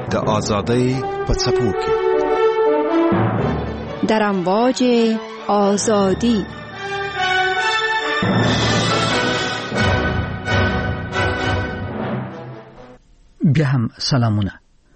د آزادۍ په څپو کې در امواج آزادی. بیا هم سلامونه.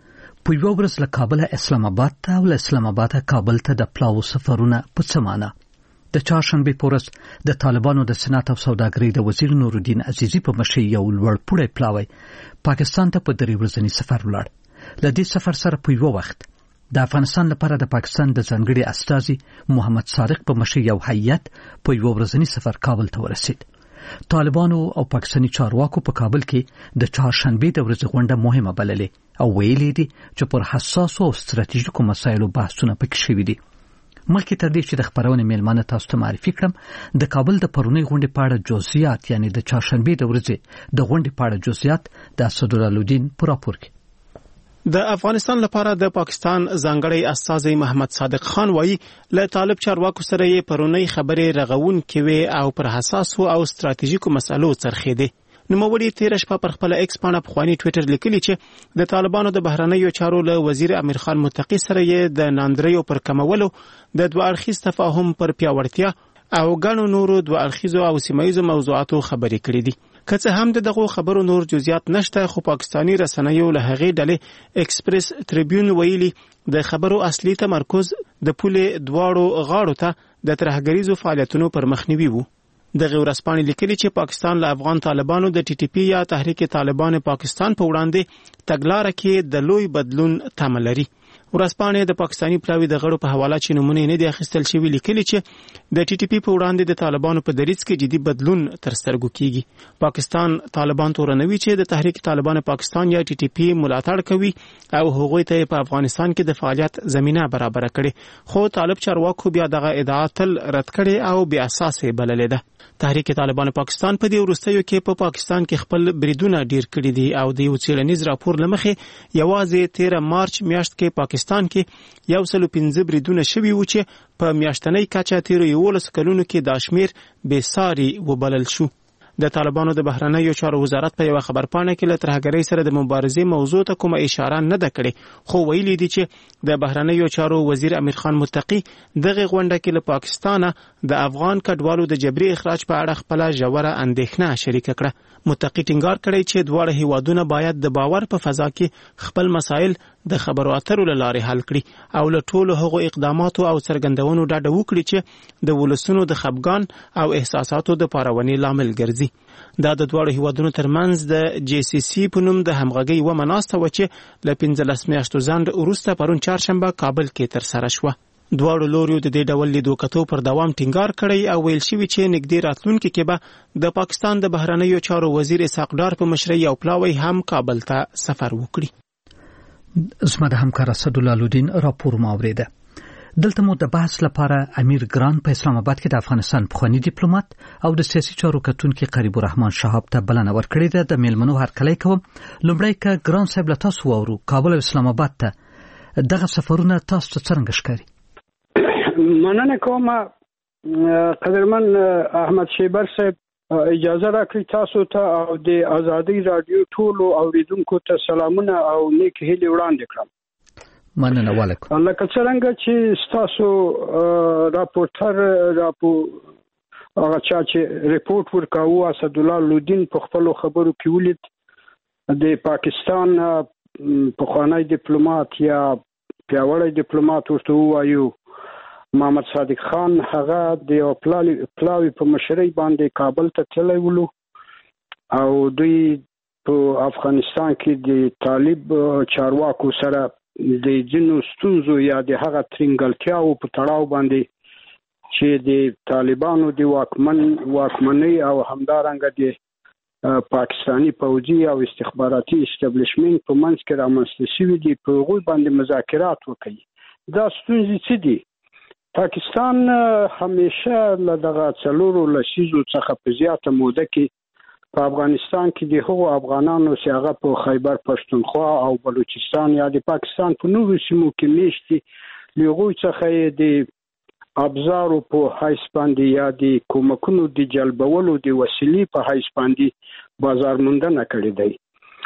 په یوه ورځ له کابله اسلام آباد ته او له اسلام آباده کابل ته د پلاو سفرونه په څه معنی؟ د چهارشنبې په ورځ د طالبانو د صنعت او سوداګرۍ د وزیر نورالدین عزیزي په مشرۍ یو لوړ پوړی پلاوی پاکستان ته په 3 ورځنی سفر ولاړ. له دې سفر سره په یو وخت د افغانستان لپاره د پاکستان د ځانګړي استازي محمد صادق په مشرۍ یو هیئت په یو ورځنی سفر کابل ته ورسید. طالبانو او پاکستاني چارواکو په کابل کې د چهارشنبې د ورځې غونډه مهمه بللې او ویلي دي چې پر حساسو او ستراتیژیکو مسایلو بحثونه پکې شوي دي. مخکې تر دې چې د خبرونې میلمانه تاسو ته معرفي کړم، د کابل د پرونۍ غونډې په اړه جزئیات، یعنی د چهارشنبې د ورځې د غونډې په اړه جزئیات د اسدالدین په راپور کې. د افغانستان لپاره د پاکستان ځانګړی استازی محمد صادق خان وایي له طالب چارواکو سره یې پرونۍ خبرې رغونکې وې او پر حساسو او ستراتیژیکو مسایلو څرخېدې. نوموړي تېره شپه پر خپل ایکس پاڼه پخواني ټویټر لیکلي چې د طالبانو د بهرنیو چارو له وزیر امیر خان متقي سره یې د ناندریو پر کمولو، د دوه اړخیز تفاهم پر پیاوړتیا او ګڼو نورو دوه اړخیزو او سیمایي موضوعاتو خبرې کړې دي. که څه هم دغه خبرو نور جزئیات نشته، خو پاکستانی رسنیو له هغې ډلې ایکسپریس ټریبیون ویلي د خبرو اصلي تمرکز د پولې دواړو غاړو ته د ترهګریزو فعالیتونو پر مخنیوي وو. دغه ورځپاڼې لیکلي چې پاکستان له افغان طالبانو د ټي ټي پی یا تحریک طالبان پاکستان په وړاندې تګلارې کې د لوی بدلون تمه لري. ورځپاڼې د پاکستاني پلاوي د غړو په حواله چې نمونه نه دي اخیستل شوی لیکلي چې د ټي ټي پی په وړاندې د طالبانو په دریځ کې جدي بدلون تر سترګو کیږي. پاکستان طالبان تورنوي چې د تحریک طالبان پاکستان یا ټي ټي پی ملاتړ کوي او هغوی ته په افغانستان کې د فعالیت زمينه برابر کړي، خو طالب چارواکو بیا دغه ادعا تل رد کړي او بیا اساسه بللې ده. تحریک طالبان پاکستان په دې وروستیو کې په پاکستان کې خپل بریدونه ډیر کړي دي او د یو څېړنیز راپور لمخې یوازې 13 مارچ میاشت کې پاکستان کې 115 بریدونه شوي وو چې په میاشتنۍ کچه تیر 11 کلونو کې د شمیر بې ساري وبلل شو. د طالبانو د بهرنیو چارو وزارت په یو خبرپاڼه کې له ترهګرۍ سره د مبارزې موضوع ته کومه اشاره نه ده کړې، خو ویلي دي چې د بهرنیو چارو وزیر امیر خان متقي دغه غونډه کې له پاکستانه د افغان کډوالو د جبري اخراج په اړه خپل ژوره اندېښنه شریکه کړه. متقي ټینګار کړی چې دواړه هیوادونه باید د باور په فضا کې خپل مسایل د خبرو اترو لارې حل کړي او له ټولو هغو اقداماتو او څرګندونو ډډه وکړي چې د ولسونو د خپګان او احساساتو د پارونې لامل ګرځي. دا د دواړو هیوادونو ترمنځ د جی سی سی په نوم د همغږۍ و مناسته و چې له 15 میاشتو ځنډ وروسته پرون چهارشنبه کابل کې ترسره شوه. دواړو لوریو د دې ډول لیدو کتو پر دوام ټینګار کړی او ویل شوی چې نږدې راتلونکي کې به د پاکستان د بهرنیو چارو وزیر اسحاق ډار په مشرۍ یو پلاوی هم کابل ته سفر وکړي. زما د همکار اسدالدین راپور ماوریده. دلته مو د بحث لپاره امیر ګران په اسلام آباد کې د افغانستان پخوانی ډیپلوماټ او د سیاسي چارو کتونکي قریب الرحمن شهاب ته بلنه ورکړې ده. د میلمنو هرکلی کوم. لومړی که ګران صاحب له تاسو واورو، کابل او اسلام آباد ته دغه سفرونه تاسو ته څنګه ښکاري؟ مننه کوم قدرمن احمد شیبر صاحب، اجازه راکړئ تاسو ته او د آزادۍ رادیو ټولو اوریدونکو ته سلامونه او نیک هیلې وړاندې کړم. مننه. وعلیکم. لکه څنګه چې تاسو راپورټر هغه چې ریپورت ورکاوه اسدالدین په خپل خبرو کې ولید د پاکستان پخوانی ډیپلوماټ یا پیاوړی ډیپلوماټ ورته وایو محمد صادق خان هغه د پلاوی په مشرۍ باندې کابل ته تللی ولو او دوی په افغانستان کې د طالب چارواکو سره د جنو ستونزو یا د هغه ترنګلتیاو په تړاو باندې چې د طالبانو د واکمنۍ او همدارنګه د پاکستانی پوځي او استخباراتي اسټابلیشمنت په منځ کې رامنځته شوي دي، په هغوی باندې مذاکرات وکړي. دا ستونزې څه دي؟ پاکستان همیشه له دغه څلورو لسیزو څخه په زیاته موده کې په افغانستان کې د هغو افغانانو چې هغه په خیبر پښتونخوا او بلوچستان یا د پاکستان په نورو سیمو کې میشتي، له هغوی څخه د ابزارو په حیث باندې یا د کومکونو د جلبولو د وسیلې په حیث باندې بازار موندنه کړې دی.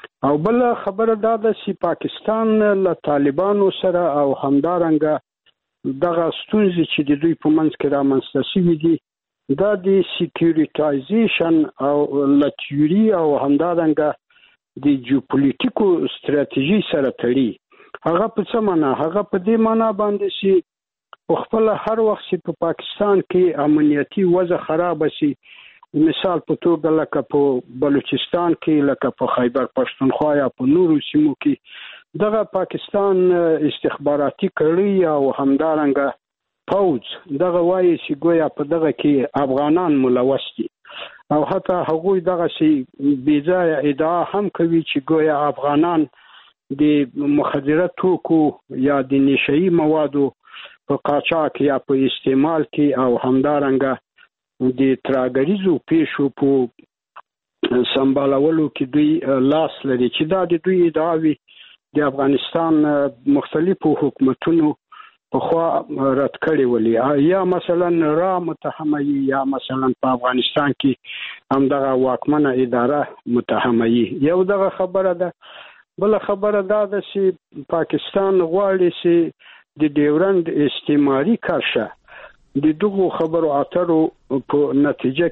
او بل خبره دا ده چې پاکستان له طالبانو سره او همدارنګه دغه ستونزې چې د دوی په منځ کې رامنځته شوي دي دا د سکیوریټایزیشن او له تیوري او همدارنګه د جیوپولیټیکو ستراتیژي سره تړي. هغه په څه معنا؟ هغه په دې معنا باندې چې په خپل هر وخت چې په پاکستان کې امنیتي وضع خراب شي، مثال په توګه لکه په بلوچستان کې، لکه په خیبر پښتونخوا یا په نورو سیمو کې دغه پاکستان استخباراتي کړي او همدارنګه پوز دغه وایي چې ګویا په دغه کې افغانان ملوث دي او حتی هغوی دغه شی بېځایه ادعا هم کوي چې ګویا افغانان د مخدره توکو یا د نشهیي موادو په قاچاق یا په استعمال کې او همدارنګه د تراګریزو پیښو په سمبالولو کې دوی لاس لري، چې دا د دوی ادعاوي د افغانستان مختلفو حکومتونو پخوا رد کړي ولې، یا مثلا را متهمه یا مثلا په افغانستان کې هم دغه واکمنه اداره متهمه یو دغه خبره ده. بل خبره دا ده چې پاکستان غواړي چې د ډیورند استعماري کرښه د دغو خبرو اترو په نتیجه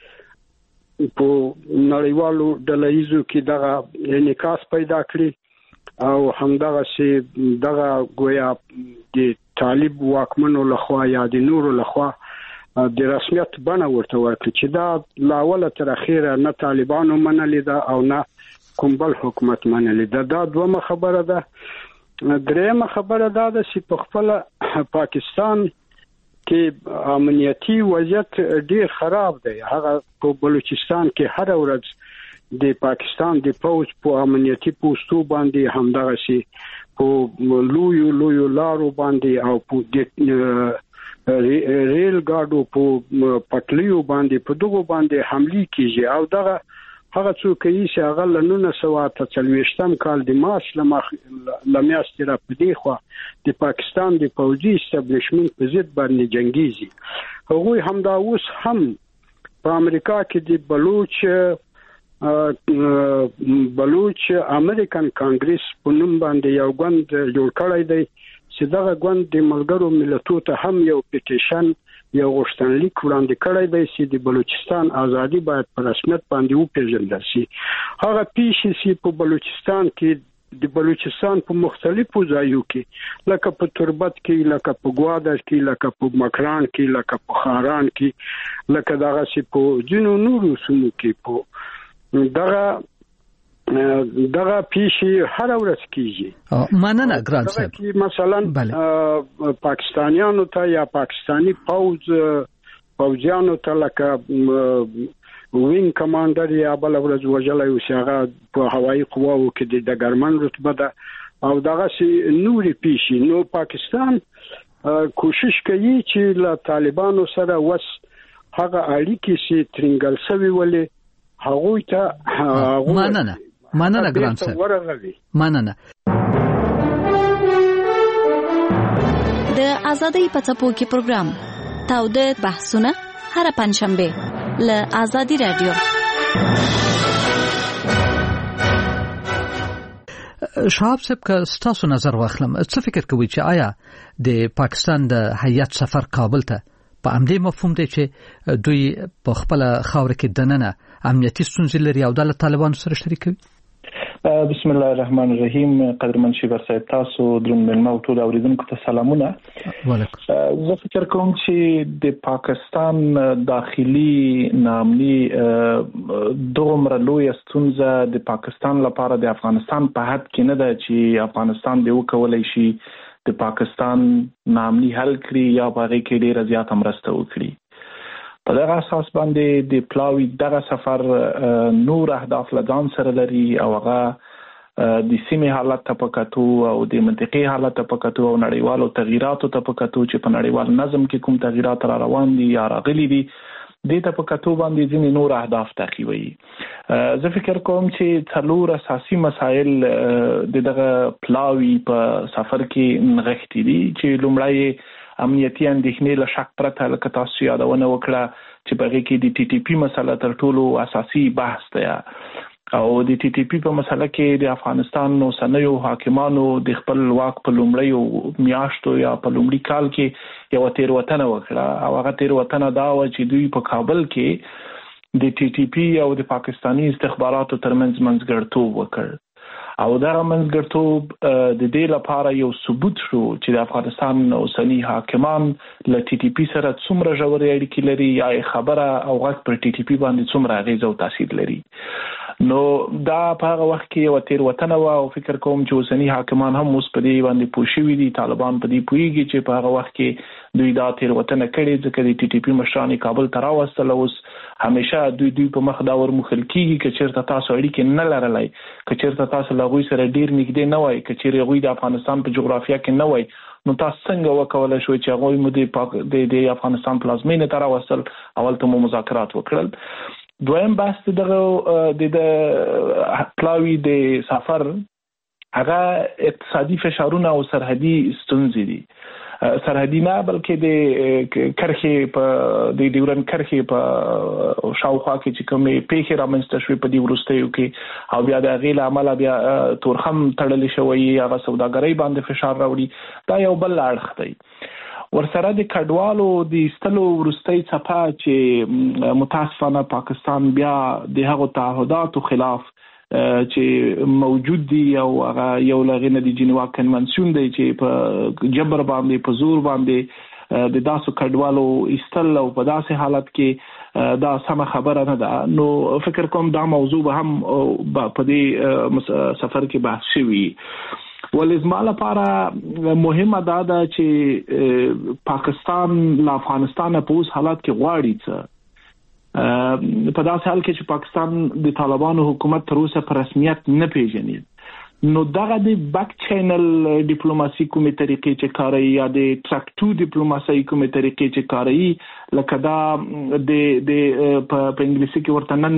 کې په نړیوالو ډلهیزو کې دغه انعکاس پیدا کړي او همدغه چې دغه ګویا د طالب واکمنو لخوا یا د نورو لخوا د رسمیت بڼه ورته ورکړي چې دا لاوله تر اخیره نه طالبانو منلې ده او نه کوم بل حکومت منلې ده. دا دومره خبره ده. درېمه خبره دا ده چې په خپل پاکستان کې امنیتي وضعیت ډیر خراب دی. هغه په بلوچستان کې هر ورځ د پاکستان د پوز په امنیتي پوسټو باندې همدغه شي په لویو لارو باندې او په ریل ګاډو په پټلیو باندې په دغه باندې حمله کیږي او دغه هغه څوک چې هغه ل 1943 کال د مارچ لمیاشتې را پدې خو د پاکستان د پوځي استابلیشمنت په ضد باندې جنگیږي. هغوی هم دا اوس هم په امریکا کې د بلوچ امریکن کانګریس په نوم باندې یو ګوند جوړ کړی دی چې دغه ګوند د ملګرو ملتونو ته هم یو پیټیشن یو غوښتنلیک وړاندې کړی دی چې د بلوچستان ازادي باید په رسمیت باندې وپیژندل شي. هغه پیښې چې په بلوچستان کې د بلوچستان په مختلفو ځایو کې لکه په تربت کې، لکه په ګوادر کې، لکه په مکران کې، لکه په خاران کې، لکه دغه چې په ځینو نورو سیمو کې په دغه پیښې هر ورځ کیږي. مننه ګران صاحب. مثلا پاکستانیانو ته یا پاکستانی پوځیانو ته لکه وینګ کمانډر یا بل ورځ وژلای او هغه په هوایي قواو کې د ډګرمن رتبه ده او دغه سي نوري پیښې. نو پاکستان کوشش کوي چې له طالبانو سره وس هغه اړیکې چې ترنګل شوی ولې هغوی ته مننه ګران صاحب. مننه. د ازادۍ په څپو کې پروګرام تاوده بحثونه هر پنځشنبه له ازادي رادیو. شهاب صاحب که ستاسو نظر واخلم، څه فکر کوئ چې آیا د پاکستان د هیئت سفر کابل ته په همدې مفهوم دی چې دوی په خپل خاور کې دننه امنیتي ستونزې لري او د طالبانو سره شریکوي؟ بسم الله الرحمن الرحیم. قدرمن شیبر صاحب، تاسو دروند ملما او ټول اوریدونکو ته سلامونه. وعلیکم. زه فکر کوم چې د پاکستان داخلي نامني دومره لوی ستونزه د پاکستان لپاره د افغانستان په حد کې نه ده چې افغانستان دی وکولای شي د پاکستان نامني حل کړي یا په هغه کې ډیره زیاته مرسته وکړي. په دغه اساس باندې د پلاوی دغه سفر نور اهداف لځان سره لري او هغه د سیمې حالت ته پکاتو او د منطقي حالت ته پکاتو او نړیوالو تغیراتو ته پکاتو چې په نړیوال نظم کې کوم تغیرات را روان دي یا راغلي دي د ته پکاتو باندې ځینې نور اهداف تعقیبوي. زه فکر کوم چې څلور اساسي مسایل دغه پلاوی په سفر کې نغښتي دي چې لومړی امنیتي اندېښنې له شک پرته لکه تاسو یادونه وکړه چې په هغې کې د ټي ټي پي مسله تر ټولو اساسي بحث دی او د ټي ټي پی په مسله کې د افغانستان نو سنیو حاکمانو د خپل واک په لومړی میاشتو یا په لومړي کال کې یو تیروتنه وکړه او هغه تیروتنه دا و چې دوی په کابل کې د ټي ټي پی او د پاکستاني استخباراتو ترمنځ منځګړیتوب وکړ او دا منځګړیتوب د دې لپاره یو ثبوت شو چې د افغانستان اوسنی حاکمان له ټي ټي پی سره څومره ژورې اړیکې لري یا خبره او غږ پر ټي ټي پی باندې څومره اغیز او تاثیر لري. نو دا په هغه وخت کې یو تیروتنه و او فکر کوم چې اوسنی حاکمان هم اوس په دې باندې پوښیوي دي، طالبان په دې پوهیږي چې په هغه وخت کې دوی دا تیروتنه کړې ځکه د ټي ټي پی مشران کابل ته راوستل. اوس همیشه دوی په مخ دا ورمخل کیږي چې چیرته تاسو اړیکې نه لرلای، چې چیرته تاسو له غوي سره ډیر نږدې نه وای، چې چیرې غوي د افغانستان په جغرافیه کې نه وای، نو تاسو څنګه وکولای شو چې غوي مو د افغانستان پلازمینه ته راوستل، اول ته مو مذاکرات وکړل. دویم بحث د پلاوی د سفر هغه اقتصادي فشارونه او سرحدي ستونزې دي، سرحدي نه بلکې د کرخې په د ډیورن کرخې په شاوخوا کې چې کومې پیښې رامنځته شوې په دې وروستیو کې او بیا د هغې له امله بیا تورخم تړلی شوی، هغه سوداګرۍ باندې فشار راوړي. دا یو بل اړخ دی. ورسره د کډوالو د ایستلو وروستۍ څپه چې متاسفانه پاکستان بیا د هغو تعهداتو خلاف چې موجود دي او هغه یو لغینه د جنیوا کنونسیون دی چې په جبر باندې په زور باندې د داسو کډوالو ایستل او په داسې حالت کې دا سمه خبره نه ده. نو فکر کوم دا موضوع به هم په دې سفر کې بحث شوی. ولې زما لپاره مهمه دا ده چې پاکستان له افغانستان په اوس حالات کې غواړي څه په داسې حال کې چې پاکستان د طالبانو حکومت تر اوسه په رسمیت نه پیژني. نو دغه د بک چینل ډیپلوماسي کومې طریقې چې کاروي یا د ټرک ټو ډیپلوماسي کومې طریقې چې کاروي لکه دا د په انګلیسي کې ورته نن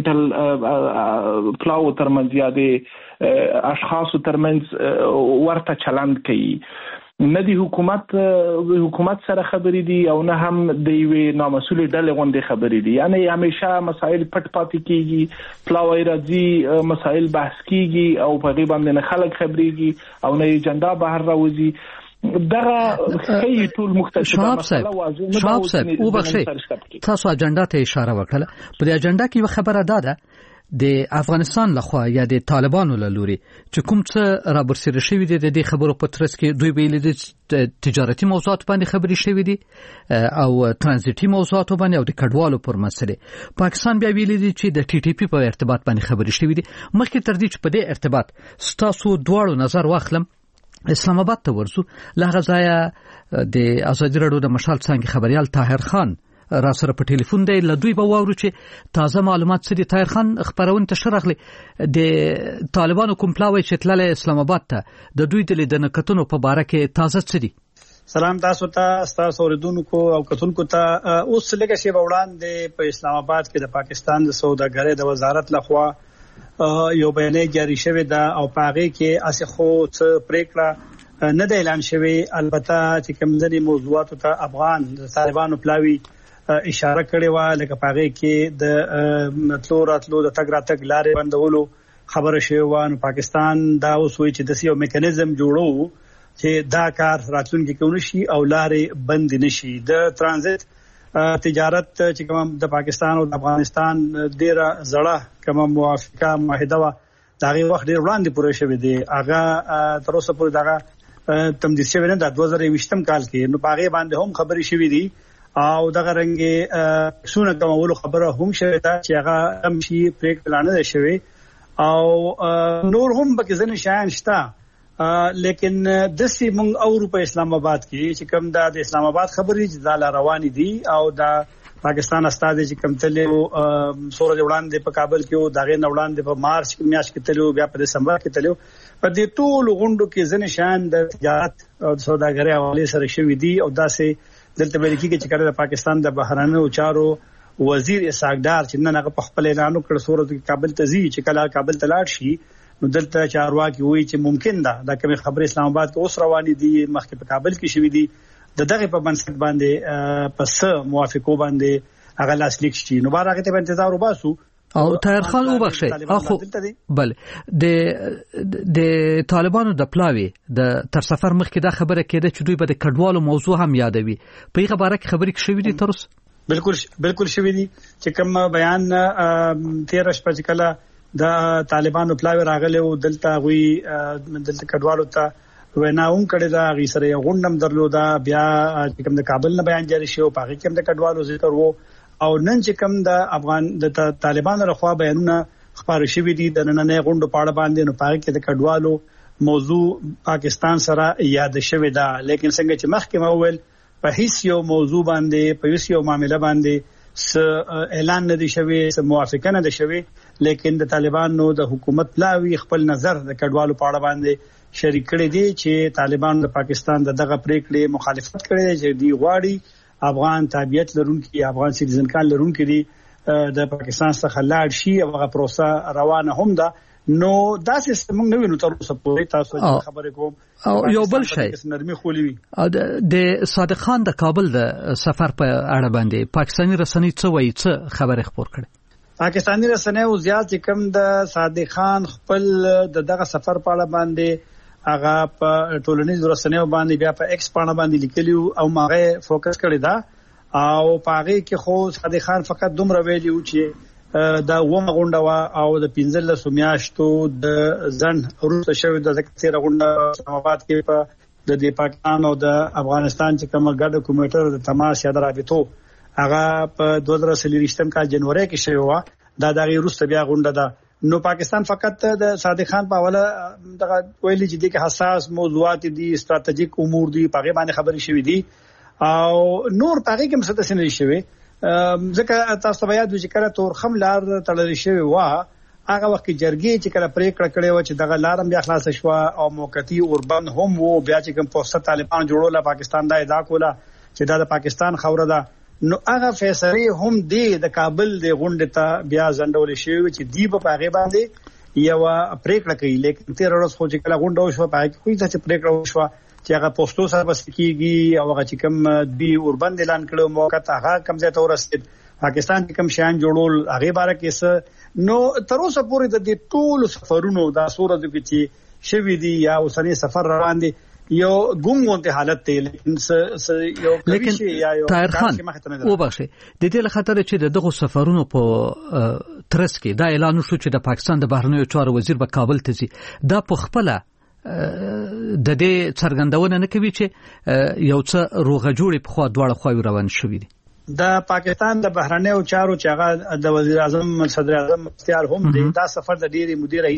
ګورنمنټل پلاو ترمنځ یا د اشخاصو ترمنځ ورته چلند کوي، نه د حکومت سره خبرې دي او نه هم د یوې نامسؤلې ډلې غوندې خبرې دي. یعنی همیشه مسایل پټ پاتې کیږي، پلاوی راځي، مسایل بحث کیږي او په غیبه باندې نه خلک خبرېږي او نه اجنډا بهر راوځي. دغه هي ټول مختلفه مسله شاب صاحب او بخشي تاسو اجنډا ته اشاره وکړه. په دې اجنډا کې یو خبره ده د افغانستان لخوا یا د طالبانو له لوري چې کوم څه را برسېره شوی دي د دې خبرو په ترڅ کې دوی ویلي دي تجارتي موضوعات باندې خبرې شوی دي او ترانزیتي موضوعات باندې او د کډوالو پر مسله. پاکستان بیا ویلي دي چې د ټي ټي پی په ارتباط باندې خبرې شوی دي. مخکې تر دې چې په دې ارتباط ستاسو دواړو نظر واخلم، اسلام آباد ته ورسو. لغه ځای د ازادي راډیو د مشال څنګه خبريال طاهر خان را سره په ټلیفون دی. لدوی به واورو چې تازه معلومات څه دي. طاهر خان خبرونه ته شرغلي د طالبانو کوم پلاوی چې تلل اسلام آباد ته د دوی د لیدنه کتنو په باره کې تازه څه دي؟ سلام تاسو اوریدونکو او کتونکو ته. اوس لږه شی وړاندې په اسلام آباد کې د پاکستان د سوداګرۍ د وزارت لخوا یو بیان جاری شوی دا او پاغه کې اسخو څه پریکړه نه د اعلان شوی. البته چې کوم ځینې موضوعات ته افغان طالبانو پلاوی اشاره کړې و، لکه پاغه کې د مطلو راتلو د تګ راتګ لارې بندولو خبره شوی و. نو پاکستان دا اوس وایي چې د یو میکانیزم جوړو چې دا کار راتلونکي کې ونشي او لارې بند نشي. د ترانزیت تجارت چې کوم د پاکستان او د افغانستان ډیره زړه کوم موافقه معاهده و دا غي وخت ډیر وړاندې پوره شوی دی. هغه تر اوسه پورې دا تمدید شوی نه د 2020 کال کې. نو پاغه باندې هم خبرې شوی دي او دغه رنګ سونه کومولو خبره هم شوی دا چې هغه هم شي پریک پلان نه شوی او نور هم به ځنه شایان شته. لیکن د سیمنګ او په اسلام آباد کې چې کوم د اسلام آباد خبرې چې دا روان دي او د پاکستان استاد چې کوم تلو سورج وړاندې په کابل کې او دغه وړاندې په مارچ کې میاشت کې تلو بیا په دسمبر کې تلو په دې ټول غونډو کې ځنه شان د تجارت او سوداګرۍ حواله سره شوی دي او داسې دلته ویل کېږي چې کله د پاکستان د بهرانه چارو وزیر اسحاق ډار چې نن هغه په خپل اعلان وکړ سورج کابل ته ځي چې کله کابل ته لاړ شي نو دلته چارواکي وایي چې ممکن ده دا کوم خبره اسلام آباد کې اوس روانې دي مخکې په کابل کې شوې دي دغه په بنسټ باندې پس موافقو باندې هغه لاسلیک شي. نو بار هغه ته انتظار وباسو او طاهرخان وبخښي اخو بل د طالبانو د پلاوی د تر سفر مخکې دا خبره کېده چې دوی به د کډوالو موضوع هم یادوي په هغه باره کې خبرې شوې دي تر اوسه بالکل شوې دي چې کوم بیان 13 شپه کله د طالبانو پلاوی راغله او دلته غوي دلته کډوالو ته ویناوم کړي دا غي سره یو غونډم درلودا بیا چې کوم د کابل نه بیان جاری شو په هغه کې د کډوالو ذکر وو او نن چې کوم د افغان د طالبانو لخوا بیانونه خبر شوي دي د نننې غونډو په اړه باندې نو په کې د کډوالو موضوع پاکستان سره یاد شوی دا لیکن څنګه چې مخکې ما وویل په هیڅ یو موضوع باندې په هیڅ یو معاملې باندې اعلان نه دی شوی موافقه نه دی شوی لیکن د طالبانو د حکومت لاوی خپل نظر د کډوالو په اړه باندې شریک کړي دي چې طالبان د پاکستان دغه پریکړې مخالفت کړي چې دی غواړي افغان تابعیت لرونکي افغان سیټیزنکان لرونکي دي د پاکستان څخه لاړ شي او هغه پروسه روانه هم ده نو دا سیستم موږ نه وینو تر اوسه پورې تاسو خبرې کوم او یو بل شی نرمي خولوي د صادق خان د کابل د سفر په اړه باندې پاکستاني رسنۍ څه وایي څه خبره خبر کړي پاکستاني رسنۍ او زیات کم د صادق خان خپل دغه سفر په اړه باندې هغه په ټولنیز رسنیو باندې بیا په ایکس باندې باندې لیکلیو او ماغه فوکس کړی دا او پاره کې خو صادق خان فقط دومره ویلیو چې دا ومه غونډه وا او د 15 میاشتو د ځن روسه شوی د ذکر غونډه اسلام آباد کې په د پاکستان او د افغانستان چې کومه ګډه کمیټه د تماس یا د رابطو هغه په 2023 کال جنوري کې شوی و دا دغه روسه بیا غونډه ده نو پاکستان فقط د صادق خان په حواله دغه ویلي چې د حساس موضوعات دي استراتیژیک امور دي په غیبه باندې خبرې شوې دي او نور په هغه کې مستثنی نه شوی ځکه تاسو بیا د ذکر تور خم لار تړل شوی و هغه وخت جرګې چې کله پریکړه کړې و چې دغه لارم بیا خلاص شو او موقتی اوربند هم وو بیا چې کوم پوسټ طالبان جوړول پاکستان دا ادعا کوله چې دا د پاکستان خوره ده نو هغه فیصله هم دی د کابل د غونډې ته بیا ځندول شي چې دی په هغه باندې یو پریکړه کوي لیکن 13 ورځې خو چې کله غونډه وشو په هغه کې کوئی څه پریکړه وشو چې هغه پوسټو سره بس کیږي او هغه چې کوم دی اوربند اعلان کړو موقع ته هغه کم ځای ته ورسید پاکستان کې کوم شیان جوړول هغه باره کې نو تر اوسه پورې د دې ټول سفرونو د صورت کې چې شوی دی یا اوسنی سفر روان دي یو ګونګونته حالت دی لیکن طاهرخان وبخښي د دې لخطر چې دغه سفرونو په ترڅ کې دا اعلان شو چې د پاکستان د بهرنیو چارو وزیر به کابل ته ځي دا په خپل د دې څرګندونه نه کوي چې یو څه روغه جوړي په خوا دواړه خواوې روان شوې دي د پاکستان د بهرنیو چارو چې هغه د وزیر اعظم صدر اعظم اختیار هم دی دا سفر د ډیری مدیر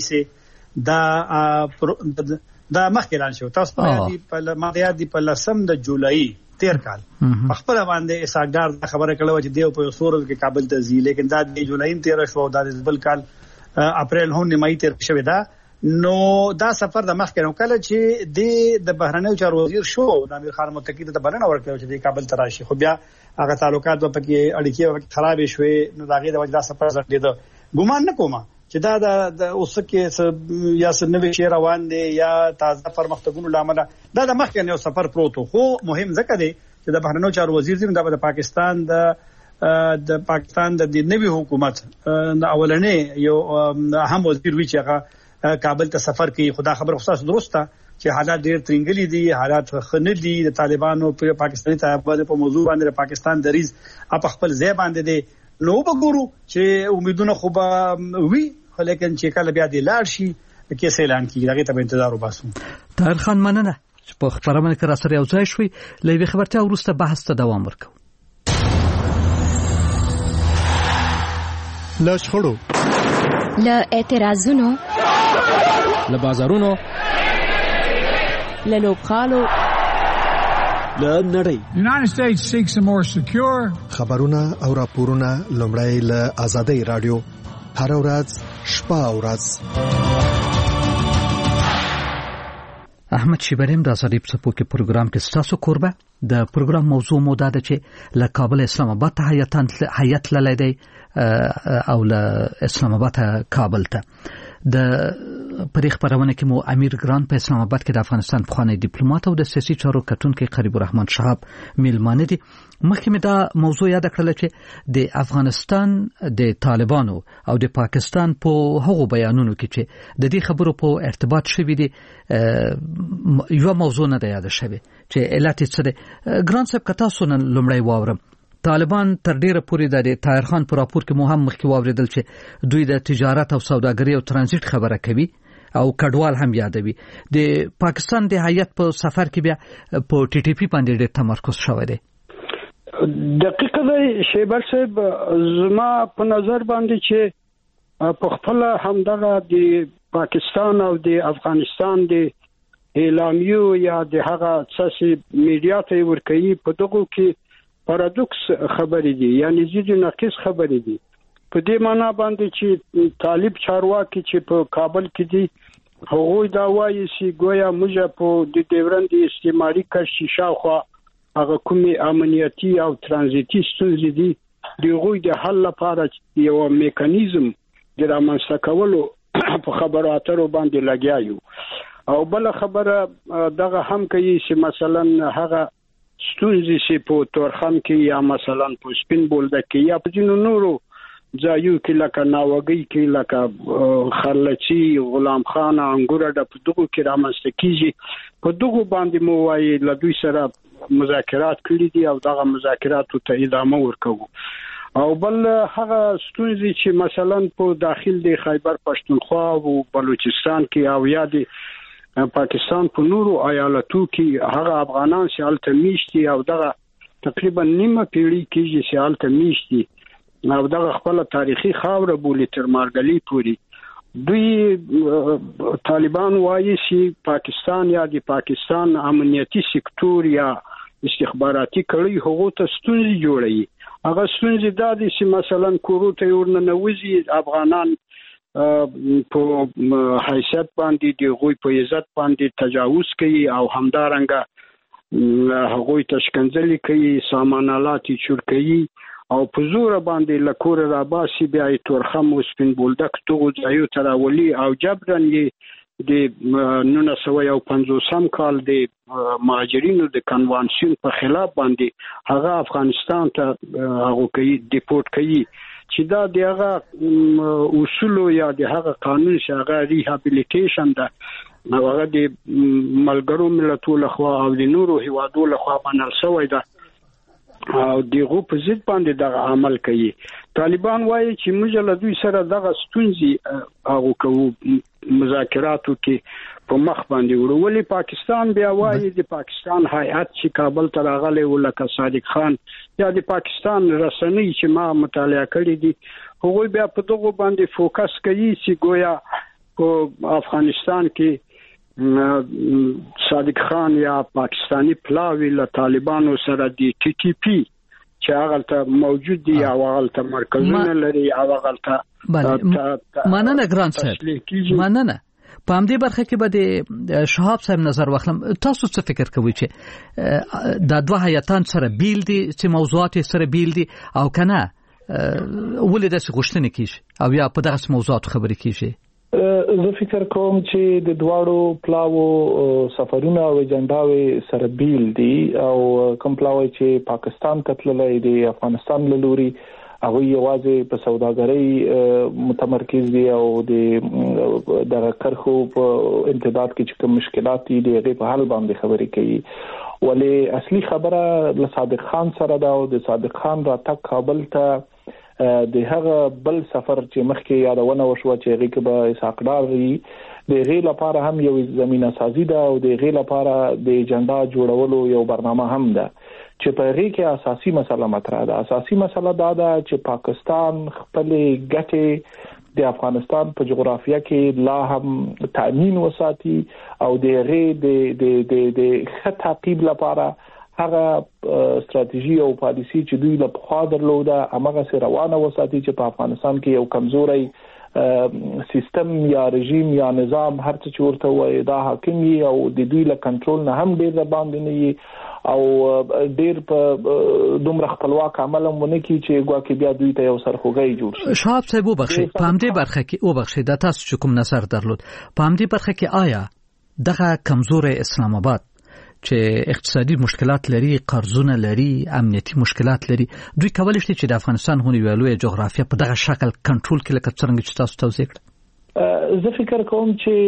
رئیس دا مخکې اعلان شو تاسو په ماده دی په لسم د جولای 13 کال په خپل باندې اساګدار خبره کړو چې دیو په سورل کې کابل ته ځي لیکن دا د جولای 13 شو دا د بل کال اپریل هم نیمایي تر شوی دا نو دا سفر د مخکې نو کله چې د بهرنیو چارو وزیر شو د امیر خان متقی ته بلنه ورکړه چې د کابل ته راشي خو بیا هغه تعلقات په کې اړیکې خراب شوې نو داغه د وجه سفر ځنډید ګومان نه کوم چې دا د اوس کې یا سنوي شي روان دي یا تازه پرمختګونو لامل دا د مخکې نو سفر پروتو خو مهم ځکه دی چې د بهرنیو چارو وزیر زم د پاکستان د پاکستان د نوي حکومت د اولنې یو اهم وزیر وی چې هغه کابل ته سفر کوي خدا خبر خصوص درسته چې حالات ډېر ترنګلي دي حالات خنه دي د طالبانو په پاکستاني طالبانو په موضوع باندې پاکستان دریز په خپل ځای باندې دي نو وګورو چې امیدونه خو به وي لیکن چې کله بیا د لاړ شي کې اعلان کیږي هغه ته انتظار وباسو طاهرخان مننه چې په خبرونه کې را سره یو ځای شوي لوي خبرته ورسته بحث ته دوام ورکو لا شخړو لا اعتراضونو لا بازارونو لا لوبخالو لا نړۍ United States seeks a more secure خبرونه او راپورونه لومړی له آزادۍ رادیو هر ورځ شپه او ورځ احمد شیبریم د آزادۍ په سپو کې پروګرام کې ستاسو کوربه د پروګرام موضوع مو دا ده چې له کابل اسلام آباد ته هیئت للی دی او له اسلام آباد ته کابل ته د په دې خبرونه کې مو امیر ګران په اسلام آباد کې د افغانستان پخوانی ډیپلوماټ او د سیاسي چارو کتونکي قریب الرحمن شهاب میلمانه دي. مخکې مې دا موضوع یاد کړل چې د افغانستان د طالبانو او د پاکستان په هغو بیانونو کې چې د دې خبرو په ارتباط شوی دي یو موضوع نه ده یاد شوی چې علت څه ده. ګران صاحب کتا سنن لمړی واورم طالبان تر ډیره پورې د طاهر خان پر راپور کې مهم مخکې واوریدل چې دوی د تجارت او سوداګرۍ او ترانزیت خبره کوي او کډوال هم یادوي. د پاکستان د هیئت په سفر کې بیا په ټي ټي پی باندې ډېر تمرکز شوی دی. دقیقه دی شیبر صاحب زما په نظر باندې چې په خپل همدغه د پاکستان او د افغانستان د اعلامیو یا د هغه اساسي میډیا ته ورکوي په دغه کې پارادوکس خبرې دي یعنی زیات ناقص خبرې دي په دې معنی باندې چې طالب چارواکي چې په کابل کې دي هغوی دا وایي چې ګویا موږ په د ډیورند استعماري کرشي شاوخوا هغه کومي امنیتي او ترانزیتي ستونزې دي دغه د حل لپاره یو میکانیزم د رامنځته کولو په خبرو اترو باندې لګیایو او بل خبره دغه هم کوي چې مثلا هغه ستونزې چې په تورخم کې یا مثلا په سپین بولده کې یا په جنو نورو ځایو کې لکه ناوګي کې لکه خرلچي غلام خان انګور د په دغه کې رامنځته کیږي په دغه باندې مو وايي له دوی سره مذاکرات کړي دي او دغه مذاکراتو ته ادامه ورکوي او بل هغه ستونزې چې مثلا په داخل د خیبر پښتونخوا او بلوچستان کې او یادي پاکستان په نورو ایالتو کې هغه افغانان چې الته میشتي او دغه تقریبا نیمه پیړۍ کې چې الته میشتي او دغه خپل تاریخي خاوره بولی تر مارګلی پوری دوی طالبان وایي چې پاکستان یا د پاکستان امنیتي سکتور یا استخباراتي کړي هغه ته ستونزې جوړي هغه ستونزې دا دي چې مثلا کوروته ورننوزي افغانان په حیثیت باندې دی غوي په عزت باندې تجاوز کوي او همدارنګه هغوی تشکنځلي کوي سامانالات چور کوي او په زور باندې لکور را باسي بیا تورخم او سپین بولدک توغ ځایو تراولي او جبرن یې د 1950 کال د مهاجرینو د کنوانسیون په خلاف باندې هغه افغانستان ته هغه کوي ډیپورټ کوي چې دا دغه اصول یا دغه قانون شغه ریهابیلیټیشن ده هغه د ملګرو ملتونو لخوا او د نورو هیوادو لخوا باندې شوی ده او دغه په ضد باندې دغه عمل کوي. طالبان وایي چې موږ له دوی سره دغه ستونزې هغه کوو مذاکراتو کې په مخ باندې ورولي. پاکستان بیا وایي د پاکستان هیئت چې کابل ته راغلی ولکه صادق خان یا د پاکستان رسنۍ چې ما مطالعه کړې دي هغوی بیا په دغه باندې فوکس کوي چې ګویا په افغانستان کې صادق خان یا پاکستانی پلاوی له طالبانو سره دی ټي ټي پی چې هغه ته موجود دي او هغه ته مرکزونه لري او هغه ته مننه ګران صاحب مننه. په همدې برخه کې به د شهاب صاحب نظر واخلم. تاسو څه فکر کوئ چې د دوه هیئتان سره بیل دي چې موضوعات سره بیل دي او کنه ولې داسې غوښتنې کیږي او یا په دغه موضوعات خبرې کیږي؟ زه فکر کوم چې د دواړو پلاوو سفرونه او اجنډاوي سره بیل دي او کوم پلاوي چې پاکستان ته تللی دی افغانستان له لوري هغه یوازې په سوداګرۍ متمرکز دي او د کرخو په امتداد کې چې کوم مشکلات دي هغه په حل باندې خبرې کوي ولې اصلي خبره له صادق خان سره دا او د صادق خان راتګ کابل ته د هغه بل سفر چې مخکې یادونه وشو چې هغه کې به اسحاق ډار وي د غیر لپاره هم یو زمينه سازي ده او د غیر لپاره د اجنډا جوړولو یو برنامه هم ده چې په هغه کې اساسي مسله مطرح ده. اساسي مسله دا ده چې پاکستان خپل ګټې د افغانستان په جغرافیه کې لا هم تامین وساتي او د غیر د خط تعقیب لپاره هغه استراتیژي او پالیسی چې دوی له خوا درلوده هغه سره روانه وساتي چې په افغانستان کې یو کمزوري سیستم یا رژیم یا نظام هر څه ورته وي دا حاکم وي او د دوی له کنټرول نه هم ډیر باندې نه وي او ډیر په دومره خپلواک عمل مونږ کی چې ګواکې بیا دوی ته یو سرخوږی جوړ شي. شهاب صاحب وبخښي په همدې برخه کې وبخښي د تاسو چې کوم نظر درلود په همدې برخه کې آیا دغه کمزوري اسلام آباد چې اقتصادي مشکلات لري، قرضونه لري، امنیتي مشکلات لري، دوی کولای شي چې د افغانستان غونډې ویلوې جغرافیه په دغه شکل کنټرول کړي لکه څنګه چې تاسو توضیح کړئ؟ زه فکر کوم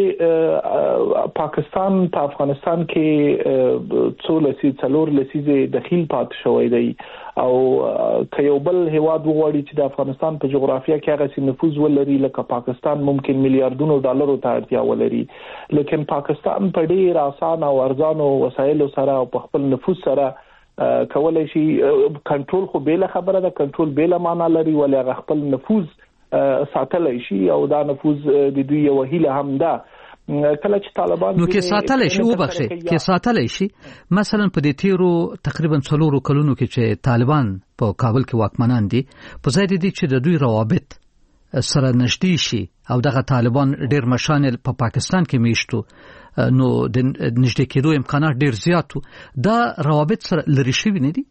چې پاکستان په افغانستان کې څلور لسیزې دخیل پات شوی دی او که یو بل هیواد وغواړي چې د افغانستان په جغرافیه کې هغه سي نفوذ ولري لکه پاکستان ممکن میلیارډونو ډالرو ته اړتیا ولري، لیکن پاکستان په ډیر آسان او ارزانو وسایلو سره او په خپل نفوذ سره کولای شي کنټرول خو بیل خبره ده، کنټرول بیل معنا لري ولې هغه خپل نفوذ ساتلای شي او دا نفوذ د دوی یو هیله هم ده. کله چې طالبان نو کې ساتلای شي وبخښي کې ساتلای شي مثلا په دې تیرو تقریبا 4 کلونو کې چې طالبان په کابل کې واکمنان دي په ځای دي چې د دوی روابط سره نږدې شي او دغه طالبان ډیر مشان په پاکستان کې میشتو نو د نږدې کېدو امکانات ډیر زیات دا روابط سره لري شوی نه دي.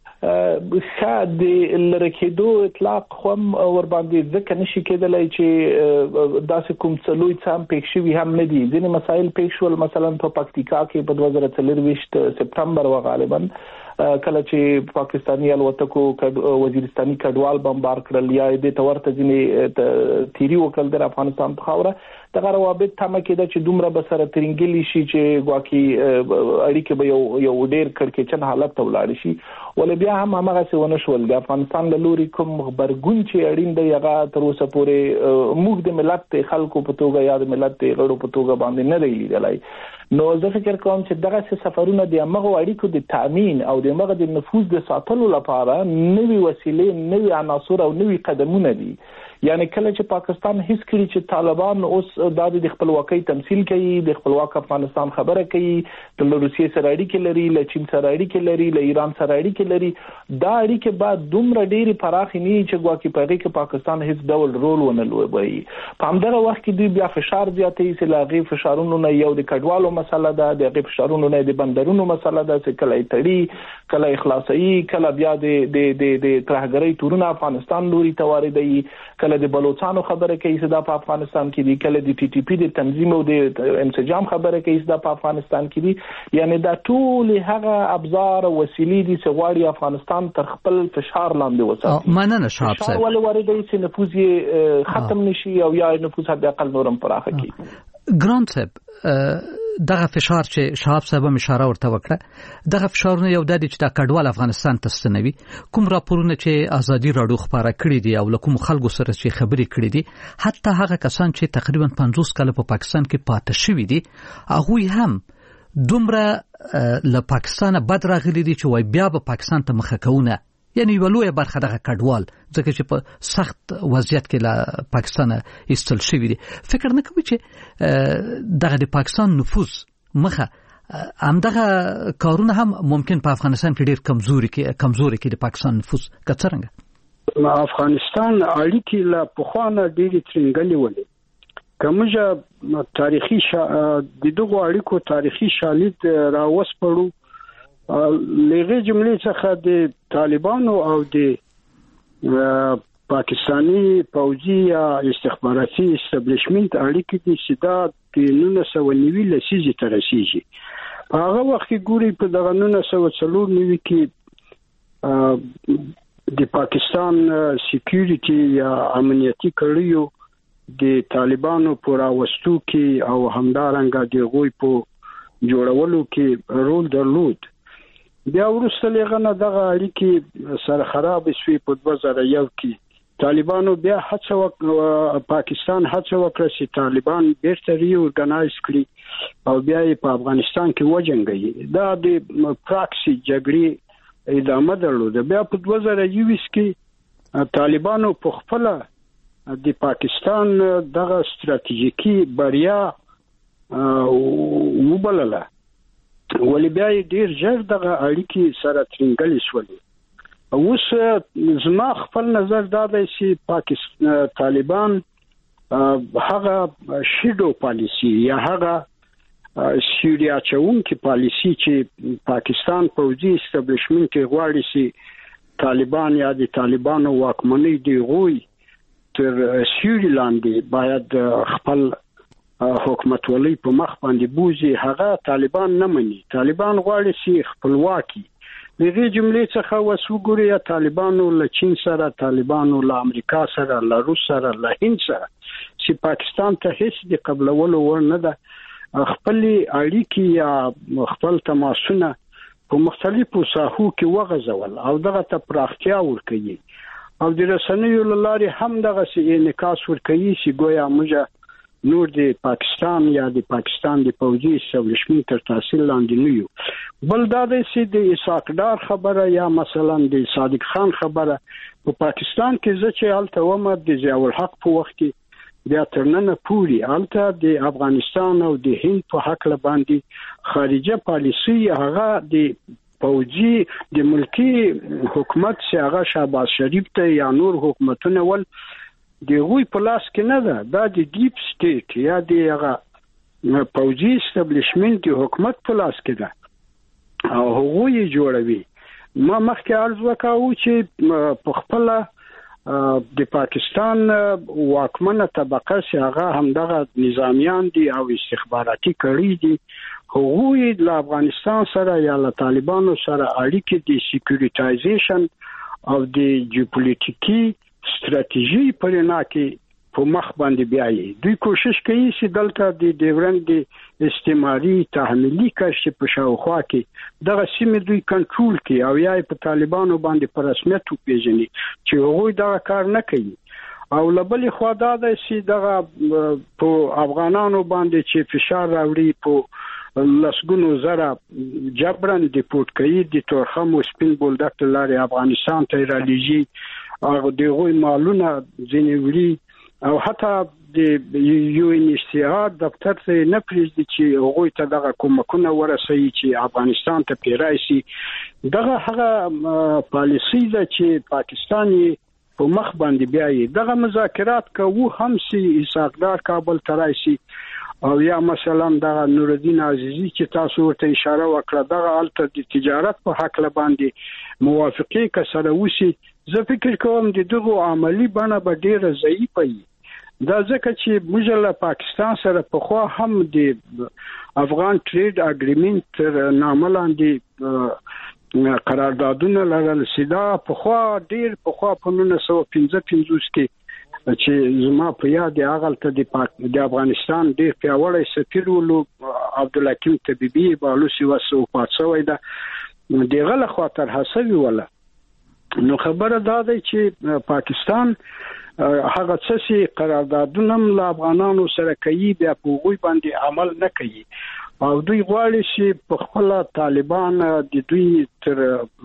شاید د لرکېدو اطلاق هم ور باندې ځکه نشي کېدلای چې داسې کوم څلوي څام پېښ شوي هم نه دي. ځینې مسایل پېښ شول مثلا په پکتیکا کې په 2024 سپتمبر غالبا کله چې پاکستانی الوتکو وزیرستاني کډوال بمبار کړل یا د تورته ځینې تیری وکړل د افغانستان په خاوره دغه روابط تمه کېده چې دومره به سره ترنګلی شي چې ګواکې اړیکې به یو ډیر کړکېچن حالت ته ولاړ شي ولې بیا هم هغه څه ونه شول. د افغانستان له لوري کوم خبرګون چې اړین دی هغه تر اوسه پورې موږ د ملت خلکو په توګه یا د ملت غړو په توګه باندې نه دی لیدلای. نو زه فکر کوم چې دغه سفرونه د هغه اړیکو د تامین او د هغه د نفوذ د ساتلو لپاره نوې وسیلې، نوې عناصر او نوې قدمونه دي. یعنی کله چې پاکستان هیڅ کړي چې طالبان اوس د خپلواکۍ تمثيل کوي، د خپلواک افغانستان خبره کوي، د روسیې سره اړیکې لري، له چین سره اړیکې لري، له ایران سره اړیکې لري، دا اړیکې بعد دومره ډېری پراخ نه چې ګواکې په هغه کې پاکستان هیڅ ډول رول ونه لوبوي. په همدغه وخت کې دوی بیا فشار زیاتوي چې لاغي فشارونو نه یو د کډوالو مسله ده، د غي فشارونو نه د بندرونو مسله ده چې کله تړي کله اخلاصي کله بیا د ترهګرۍ تورونه افغانستان لوري تواردي، کله د بلوچستان خبره کوي چې دا په افغانستان کې دي، کله د ټي ټي پی د تنظیم او د انسجام خبره کوي چې دا په افغانستان کې دي. یعنی دا ټول هغه ابزار او وسیلې دي چې غواړي افغانستان تر خپل فشار لاندې وساتي. مننه شهاب صاحب. ولې وارد چې نفوذ ختم نشي او یا نفوذ حد اقل نورم پراخه کړي. ګران صاحب دغه فشار چې شهاب صاحب هم اشاره ورته وکړه دغه فشارونه یو د دې چې د کډوال افغانستان ته ستنوي کوم راپورونه چې ازادي راډیو خبره کړې دي او لکه خلکو سره چې خبرې کړې دي حتی هغه کسان چې تقریبا 50 کال په پاکستان کې پاتې شوي دي هغه هم دومره له پاکستان بد راغلي دي چې وای بیا به پاکستان ته مخه کوونه یعنی ولوی برخه دغه کډوال ځکه چې په سخت وضعیت کې له پاکستان ایستل شوی دي. فکر نه کوي چې دغه د پاکستان نفوذ مخه همدغه کارونه هم ممکن په افغانستان کې ډیر کمزوري کې د پاکستان نفوذ کڅرنګ افغانستان اړیکې له پخوانه ډېری ترنګلې ولې کومه تاریخي د دغه اړیکو تاریخي شالید راوسپړو لغه جملې څخه د طالبانو او د پاکستانی پوځي یا استخباراتي استابلیشمنت اړیکې د سیدا د 1990 لسیزې تر رسیدي. هغه وخت کې ګوري په دغه 1990 کې د پاکستان سکیورټي یا امنیتي کړیو د طالبانو پر اوستو کې او همدارنګه د غوي په جوړولو کې رول درلود. بیا ورسته لغنه دغه اړیکې سره خراب شوي په 2001 کې طالبانو بیا پاکستان هڅه وکړه چې طالبان بیرته ری اورګنایز کړي او بیا په افغانستان کې وجنګي. دا د پراکسي جګړې ادامه درلوده. بیا په 2021 کې طالبانو په خپل د پاکستان دغه ستراتیژیکي بریا وبلله ولې بیا ډیر ژر دغه اړیکې سره ترنګلې شولې. اوس زما خپل نظر دا دی چې پاکستان طالبان هغه شیډو پالیسی یا هغه سیوریا چون کې پالیسی چې پاکستان پوځي استابلیشمنت غواړي چې طالبان یا د طالبانو واکمنۍ دی غوي تر سیوري لاندې باید خپل حکومت ولې په مخ باندې بوزي هغه طالبان نه مني. طالبان غواړي چې خپلواکي دغه جملې څخه وسوګوري طالبانو له چین سره طالبانو له امریکا سره له روس سره له هند سره چې پاکستان ته هیڅ د قبلولو ور نه ده خپل اړیکې یا خپل تماسونه په مختلفو ساحو کې وغځول او دغه ته پراختیا ورکړي او د رسنیو لارې هم دغه سي انعکاس ورکړي چې ګویا موږ نور د پاکستان یا د پاکستان د پوځي استابلیشمنت تر تاثیر لاندې نه یو. بل دا د سي د اسحاق ډار خبره یا مثلا د صادق خان خبره په پاکستان کې چې الته ومه د ضیاء الحق په وخت کې بیا ترننه پوری الته د افغانستان او د هند په حق باندې خارجه پالیسی هغه د پوځي د ملکی حکومت چې هغه شهباز شریف ته یا نور حکومتونه ول د غوي په لاس کې نه ده دا د ډیپ سټیټ یا د هغه پوځي استابلیشمنت د حکومت په لاس کې ده او هغوی جوړوي. ما مخکې عرض وکاو چې په خپل د پاکستان واکمنه طبقه چې هغه همدغه نظامیان دي او استخباراتي کړي دي هغوی د افغانستان سره یا له طالبانو سره اړیکې د سکیورټایزیشن او د جیوپولیټیکي ستراتیژي پرنا کې په مخ باندې بیاي دوی کوشش کوي چې دلته د ډیورند استعماري تحمیلي کشف په شاوخوا کې دغه سیمه دوی کنټرول کوي او یا په طالبانو باندې په رسمیت وپیژني چې هغوی دا کار نه کوي او لبلې خوا دا ده چې دغه په افغانانو باندې چې فشار راوړي په لسګونو زره جبران دیپورت کوي د تورخم او سپین بولدک لارې افغانستان ته رالیږي او دغه مالونه ځینې وړي او حتی د یو ان ایچ سی آر دفتر ته نه پریږدي چې هغوی ته دغه کومکونه ورسوي چې افغانستان ته پیرای شي. دغه هغه پالیسی ده چې پاکستان په مخ باندې بیاي دغه مذاکرات کوو هم سي اساقدار کابل ترای شي او یا مثلا دغه نور الدین عزیزی چې تاسو ورته اشاره وکړه دغه الته د تجارت په حق باندې موافقه کسره وسی زه فکر کوم د دغه عملی بڼه به ډیره ضعیفه وي. دا ځکه چې موږ له پاکستان سره په خوا هم د افغان ټریډ اګریمنت تر نامه لاندې قراردادونه لرل سیدا په خوا ډیر په خوا په 1955 کې چې زما په یاد هغه د افغانستان ډیر پیاوړی سفیر ولو عبدالحکیم طبيبي بالوسی وسو پاتسوي دا دغه له خاطر حسوي ولا نو خبره دا ده چې پاکستان هغه څه قراردادونه له افغانانو سره کوي بیا په غوي باندې عمل نه کوي او دوی غواړي چې په خپل طالبان د دوی تر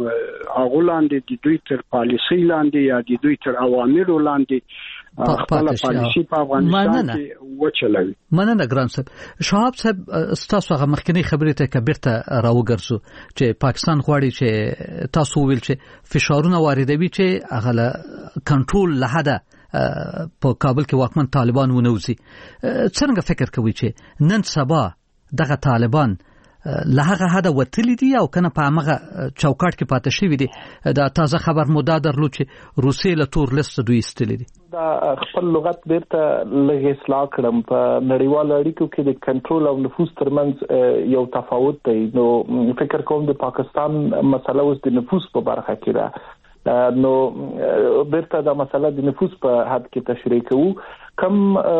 اغولاندې د دوی تر پالیسي لاندې یا د دوی تر اوامر لاندې خپل پالیسي په افغانستان کې وچلوي. مننه ګران صاحب. شهاب صاحب تاسو هغه مخکنی خبرې ته کبرته راوګرځو چې پاکستان غواړي چې تاسو ویل چې فشارونه واردوي چې هغه کنټرول لحده په کابل کې واکمن طالبان ونوزي. څنګه فکر کوي چې نن سبا دغه طالبان له هغه حدا وتلی دي او کنه په هغه چوکاټ کې پاتې شوی دي؟ دا تازه خبر مو دا درلود چې روسیې له تور لیست دوی استلې دي. دا خپل لغت بیرته لږ اصلاح کړم. په نړیوال اړیکو کې د کنټرول او نفوذ ترمنځ یو تفاوت دی. نو فکر کوم د پاکستان مسله اوس د نفوذ په برخه کې ده. نو بیرته دا مسله د نفوذ په حد کې تشریح کوو. کم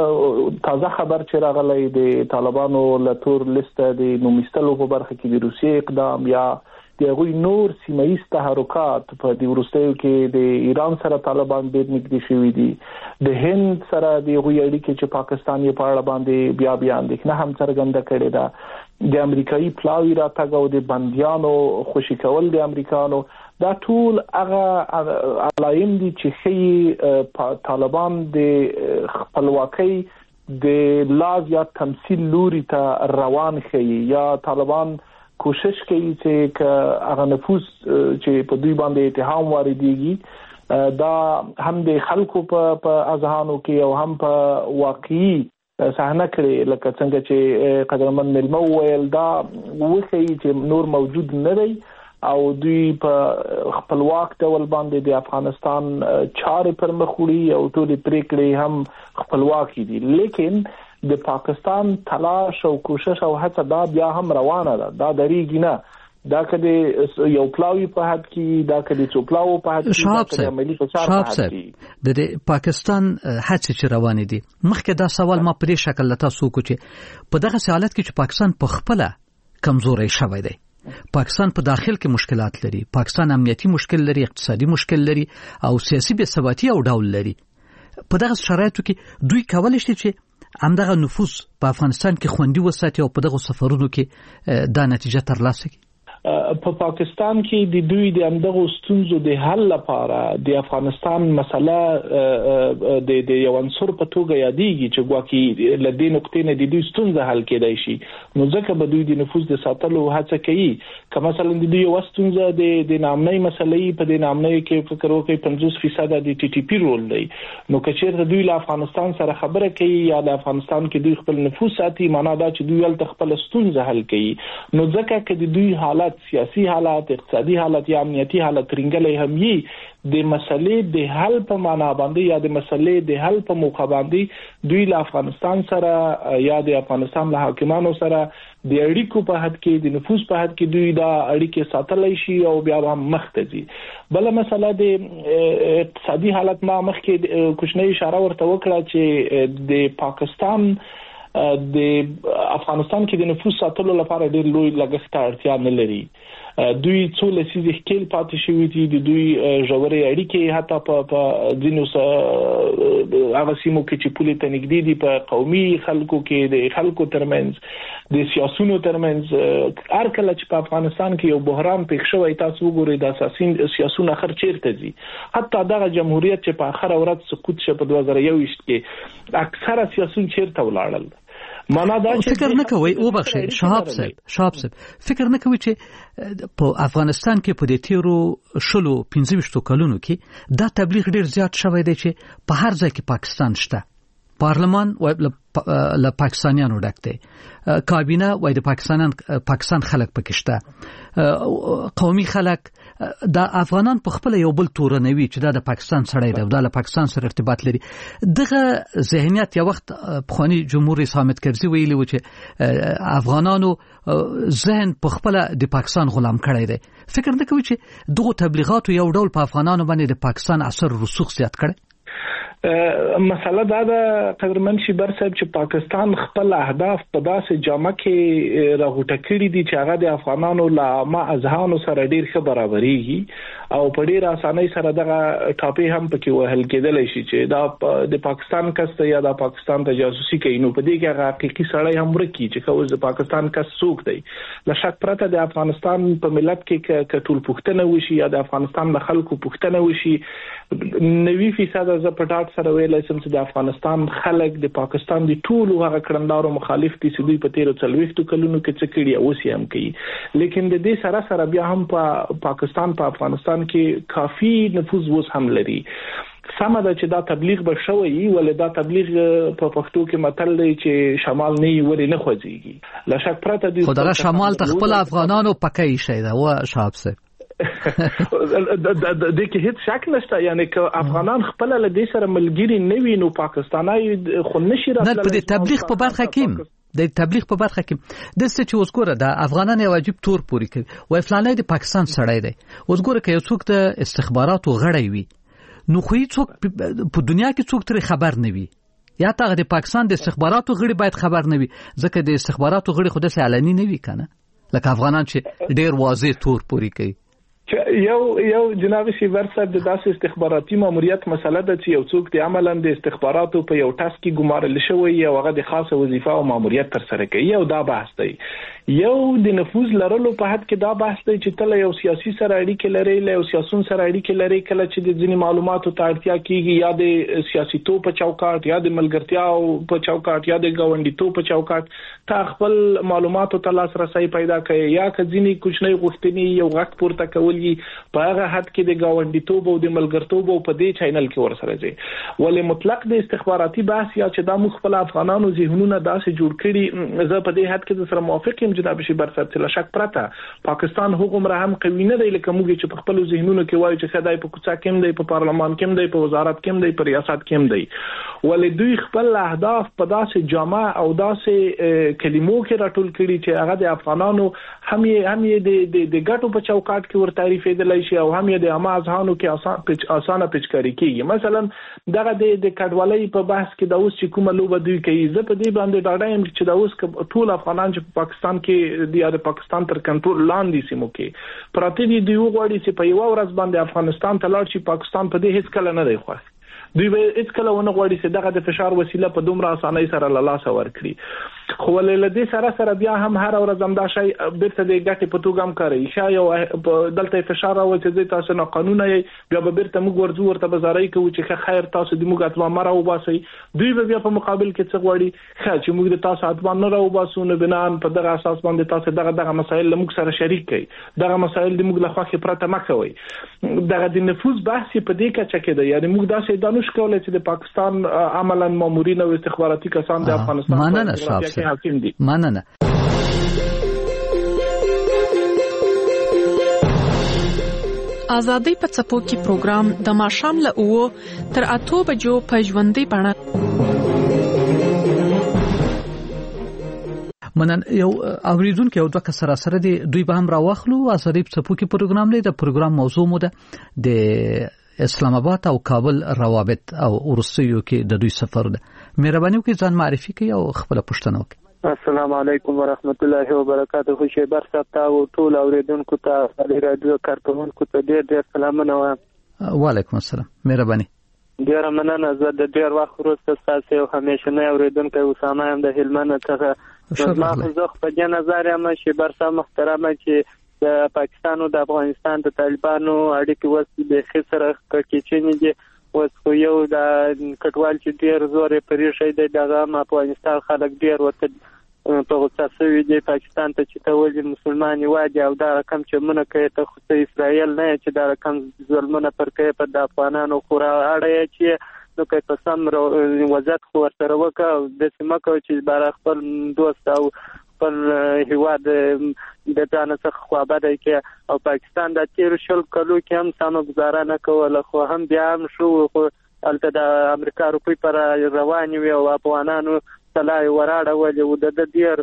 تازه خبر چې راغلی د طالبانو له تور لیست د نومستلو په برخه کې د روسیې اقدام یا د غوی نور سیمایي تحرکات په د ورستیو کې د ایران سره طالبان ډېر نږدې شوي دي. د هند سره د غوی اړیکې چې پاکستان یې په اړه باندې بیا اندېښنه هم څرګنده کړې ده. د امریکایي پلاوی راتګ او د بندیانو خوشي کول د امریکانو دا ټول هغه علایم دي چې خي طالبان د خپلواکۍ د لاز یا تمثيل لوري ته روان خي یا طالبان کوشش کوي چې هغه نفوذ چې په دوی باندې اتهام واردېږي دا هم د خلکو په اذهانو کې او هم په واقعي صحنه کړې لکه څنګه چې قدرمن ملمو ویل دا وخی چې نور موجود نه دی او دوی په خپلواک ډول باندې د افغانستان چارې پر مخ وړي او ټول پریکړې هم خپلواکي دي لیکن د پاکستان تلاش او کوشش او هڅه دا بیا هم روانه ده دا دریږي نه دا کله یو پلاوی په حد کې دا کله څو پلاو په حد کې د عملی فشار په حد کې د پاکستان هڅې چې روانې دي مخکې دا سوال ما په دې شکل لته سو کو چې په دغه حالت کې چې پاکستان په خپل کمزوري شوی دی پاکستان په داخل کې مشکلات لري پاکستان امنیتي مشکل لري اقتصادي مشکل لري او سیاسي بې ثباتی او ډول لري په دغه شرایطو کې دوی کولای شي چې همدغه نفوذ په افغانستان کې خوندي وساتي او په دغه سفرونو کې دا نتیجه ترلاسه کړي په پاکستان کې د دوی د امدغه ستونزو د حل لپاره د افغانستان مسله د یو عنصر په توګه یادېږي چې ګواکې لدې نقطې نه د دوی ستونزه حل کېدای شي نو ځکه به دوی د نفوذ د ساتلو هڅه کوي که مثلا د دوی یو ستونزه د نامنۍ مسلې په د نامنۍ کې فکر وکړي 50% د ټي ټي پی رول دی نو که چیرته دوی له افغانستان سره خبره کوي یا د افغانستان کې دوی خپل نفوذ ساتي معنا دا چې دوی ول خپل ستونزه حل کوي نو ځکه چې د دوی حالت سیاسي حالات اقتصادي حالات یا امنیتي حالات رنګلې هم یي د مسلې د حل په معنا باندې یا د مسلې د حل په موخه باندې دوی له افغانستان سره یا د افغانستان له حاکمانو سره د اړیکو په حد کې د نفوذ په حد کې دوی دا اړیکې ساتلای شي او بیا هم مختزي بل مسله د اقتصادي حالت ما مخکې کوچنی اشاره ورته وکړه چې د پاکستان د افغانستان کې د نفوذ ساتلو لپاره ډېر لوی لګښت اړتیا نه لري دوی څو لسیزې خپل پاتې شوی دي د دوی ژورې اړیکې حتی په ځینو هغه سیمو کې چې پولې ته نږدې دي په قومي خلکو کې د خلکو ترمنځ د سیاسيونو ترمنځ هر کله چې په افغانستان کې یو بحران پیښ شوی تاسو وګورئ د اساسي سیاسيونو اخر چیرته دي حتی دغه جمهوریت چې په اخر ورځ سقوط شو په 2021 کې اکثره سیاسيون چیرته ولاړل فکر نه کوي او بخښي شهاب صاحب فکر نه کوي چې په افغانستان کې په دې تیرو 15 کلونو کې دا تبلیغ ډیر زیات شوی دی چې په هر ځای کې پاکستان شته پارلمان له پاکستانیانو ډک دی کابینه وای د پاکستان خلک پکې شته قومي خلک دا افغانان په خپل یو بل تورنوي چې دا د پاکستان سړی دی دا له پاکستان سره ارتباط لري دغه ذهنیت یو وخت پخوانی جمهور رئیس حامد کرزي ویلي و چې افغانانو ذهن په خپل د پاکستان غلام کړی دی فکر نه کوي چې دغه تبلیغات یو ډول په افغانانو باندې د پاکستان اثر رسوخ زیات کړي مسله دا د قدرمن شیبر صاحب چې پاکستان خپل اهداف په داسې جامه کې راغوټه کړی دي چې هغه د افغانانو له ما اذهانو سره ډیر ښه برابرېږي او په ډیر اسانۍ سره دغه ټاپې هم پکې وهل کېدلی شي چې دا د پاکستان کس یا د پاکستان ته جاسوسي کوي نو په دې کې هغه حقيقي سړی هم ورکی چې کوز د پاکستان کس څوک دی له شک پرته د افغانستان په ملت کې کټول پښتنه وشي یا د افغانستان د خلکو پښتنه وشي 90% ز پټاټ سره ویلای سم چې د افغانستان خلک د پاکستان د ټولو هغه کړندارو مخالف دي چې دوی په 13 کلونو کې څه کړی او سي هم کوي لیکن د دې سره بیا هم په پاکستان په افغانستان کې کافي نفوذ وس هم لري سمه ده چې دا تبلیغ به شوی ولې دا تبلیغ په پښتو کې متل دی چې شمال نه وری نه خوځيږي لا شک پرته دي خدای شمال ته خپل افغانانو پکې شي دا و شاب سه د کې هیڅ شک نشته یعنی که افغانان خپل له دې سره ملګری نه وي نو پاکستاني خو نشي راتللی نه په تبلیغ په برخه کې د تبلیغ په برخه کې د څه چې وسګوره د افغانان واجب تور پوری کوي و فلانه د پاکستان سړی دی وسګوره کې یو څوک د استخباراتو غړی وي نو خو څوک په دنیا کې څوک تر خبر نه وي یا ته د پاکستان د استخباراتو غړي باید خبر نه وي ځکه د استخباراتو غړي خود سه علني نه وي کنه لکه افغانان چې ډیر واضح تور پوری کوي یو جناب شیور صاحب د داسې استخباراتي ماموریت مسله ده چې یو څوک د عملاً د استخباراتو په یو ټاسک کې ګمارل شوی او هغه د خاصه وظیفه او ماموریت تر سره کوي او دا بحث دی یو د نفوذ لرلو په حد کې دا بحث دی چې تل یو سیاسي سره اړیکې لري له سیاسون سره اړیکې لري کله چې د ځینې معلوماتو ته اړتیا کیږي یا د سیاسي تو په چوکاټ یا د ملګرتیا په چوکاټ یا د ګاونډي تو په چوکاټ تا خپل معلوماتو ته لاسرسي پیدا کوي یا ځینې کوچنۍ غوښتنې یو غټ پورته کوي په هغه حد کې د گاونډیتوب او د ملګرتوب او په دې چینل کې ورسره ځي. ولې مطلق د استخباراتي بحث یا چې دا موږ خپل افغانانو ذهنونه داسې جوړ کړي، زه په دې حد کې سره موافق یم جناب شیبر صاحب چې لا شک پرته پاکستان هغومره هم قوي نه دی لکه موږ چې په خپل ذهنونو کې وایو چې خدای په کوڅه کې دی، په پارلمان کې دی، په وزارت کې دی، په ریاست کې دی. ولې دوی خپل اهداف په داسې جامع او داسې کلمو کې راټول کړي چې هغه د افغانانو هم یې د ګټو په چوکاټ کې ور تعریفېدلی شي او هم یې د عامه اذهانو کې اسانه پیچکاري کیږي. مثلا دغه د کډوالۍ په بحث کې د اوس چې کومه لوبه دوی کوي، زه په دې باندې ډاډه یم چې د اوس ټول افغانان چې په پاکستان کې د پاکستان تر کنټرول لاندې سیمو کې پراته دي، دوی وغواړي چې په یو ورځ باندې افغانستان ته لاړ شي. پاکستان په دې هیڅ کله نه دی خوښ. دوی به هیڅ کله ونه غواړي چې دغه د فشار وسیله په دومره اسانۍ سره له لاسه ورکړي. خو ولې دې سره بیا هم هر ورځ هم دا شی بیرته د ګټې په توګه هم کوي. شای او دلته فشار راوړي چې تاسو نه قانون یې بیا به بیرته موږ ورځو ورته بازارۍ کوو چې خیر تاسو د موږ اتوا مره وباسي. دوی به بیا په مقابل کې څه غواړي چې موږ د تاسو اتوا نه راوباسو، نه بنان په دغه اساس باندې تاسو دغه مسایل له موږ سره شریک کړئ، دغه مسایل د موږ له خوا پرته مکوي. دغه د نفوذ بحث په دې کچه کې دی. یعنی موږ داسې دانش کولای چې د پاکستان عملاً مامورین او استخباراتي کسان د افغانستان مننه مننه. آزادۍ په څپو کې پروګرام د ماښام له 9 تر 8 بجو په ژوندۍ بڼه. منن یو اوریدونکو یو دوه سره دی، دوی به هم راوخلو. آزادۍ په څپو کې پروګرام دی. د پروګرام موضوع مو ده د اسلام آباد او کابل روابط او ورسېو کې د دوی سفر ده. مهرباني وکړئ ځان معرفي کړئ او خپل پوښتنه وکړئ. السلام علیکم ورحمت الله وبرکاته. شیبر صاحب ته ټول اوریدونکو ته د رادیو کارکونکو ته ډېر سلامونه وایم. وعلیکم السلام. مهرباني. ډېر مننه. زه د ډېر وخت وروسته تاسو او همیشنی اوریدونکو اسامه هم د هلمند څخه ما زه په دې نظر یم شیبر صاحب محترمه چې د پاکستان او د افغانستان د طالبانو اړیکې وسې د خسر کچېنې دي. اوس خو یو د کټوال چې ډېر زورې پرې شي دی دغه افغانستان خلک ډېر ورته په غوسه شوي دي پاکستان ته چې ته ولې مسلمان یې او دا رقم چې مونږ کوي ته خو اسرائیل نه چې دا رقم ظلمونه پر کوي په د افغانانو خورا اړه چې نو کوي په سم وضعیت خو ورسره وکړه او د سیمه کوي چې بار خپل دوست او پر هیواد د ځان څخه خوابه کې او پاکستان د تیر شل کلو کې هم سم گزاره نه کوله، خو هم بیا هم شو خو البته د امریکا روپی پر روان وي او افغانانو سلای وراړه ولې و د ډیر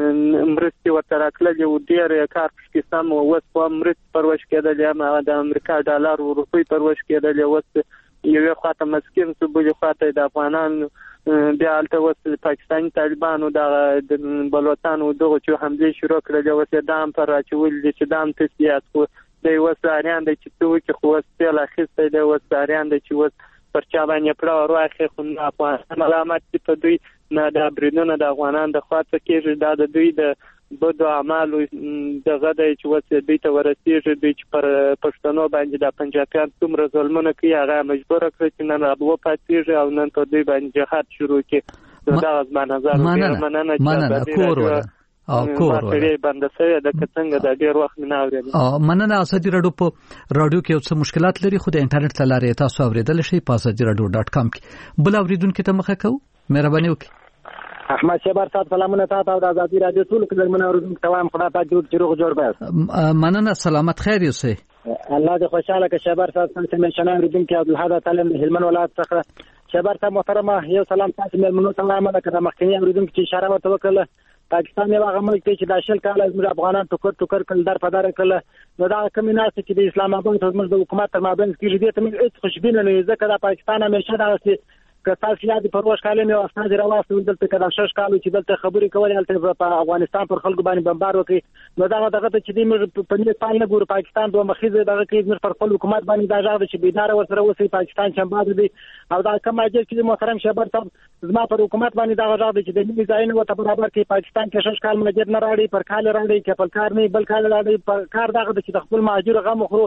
مرستي ورته راکړل او ډیر کار کې سم وس په مرست پروش کېدل یا د امریکا ډالر او روپی پروش کېدل وس یو خاطر مسکین څه بل خاطر د افغانانو بیا البته وس پاکستاني طالبانو د بلوچستان دغه چې حمله شروع کړل او چې دام پر راچول دي چې دام تسلیات خو د وساریان د چې څو خو وسیل اخیسته د وساریان د چې وس پر چا باندې پر راخه خو نه افغان علامات په دوی نه د بریدونو د افغانان د خاطر کې د دوی د بدو اعمال دغه د چې وسه دوی ته ورسیږي دوی چې پر پښتنو باندې د پنجابیان څومره ظلمونه کوي هغه مجبور کړی چې نن ابو پاتېږي او نن ته دوی باندې جهاد شروع کړي. دا از ما نظر مننه چې کور ولا او کور ولا باندې سره د څنګه د ډیر وخت نه اورېدل. مننه. اسدی رادیو په رادیو کې څه مشکلات لري خو د انټرنیټ لارې تاسو اوریدل شي په asadi.radio.com کې. بل اوریدونکو ته مخه کو مهرباني وکړئ. احمد شیبر صاحب سلامونه تاسو او د آزادي رادیو ټول کډرمن اوریدونکو ته وایم خدای پاک دې روغ جوړ باسي. مننه. سلامت خیر اوسئ. الله دې خوشاله کړي. شیبر صاحب څنګه مشنه اوریدونکو عبدالحد تعلم هلمند ولایت څخه. شیبر صاحب محترمه یو سلام تاسو مېلمنو ته وایم د مخکنی اوریدونکو چې اشاره ورته وکړه پاکستان یو هغه ملک چې د شل کال از افغانان ټوکر کړل در په دار کړل نو دا کمیناس چې د اسلام آباد د حکومت تر مابین کې دې ته موږ خوشبینه نه یو ځکه د پاکستان همیشه دا که تاسو یاد پروش کاله مې واستاد راوستل دلته کدا شش کالو چې دلته خبرې کولې البته په افغانستان پر خلکو باندې بمبار وکړي نو دا دغه چې دې موږ په دې پال نه ګور پاکستان دوه مخیزه دغه کې موږ پر خپل حکومت باندې دا ځاګه چې بيدار ورسره وسی پاکستان شمباد دي او دا کوم اجل چې محترم شبر صاحب زما پر حکومت باندې دا ځاګه چې د دې ځای نه وته برابر کې پاکستان کې شش کال مجد نه راړي پر کال راړي کې پر کار نه بل کال راړي پر کار دغه چې د خپل مهاجر غم خورو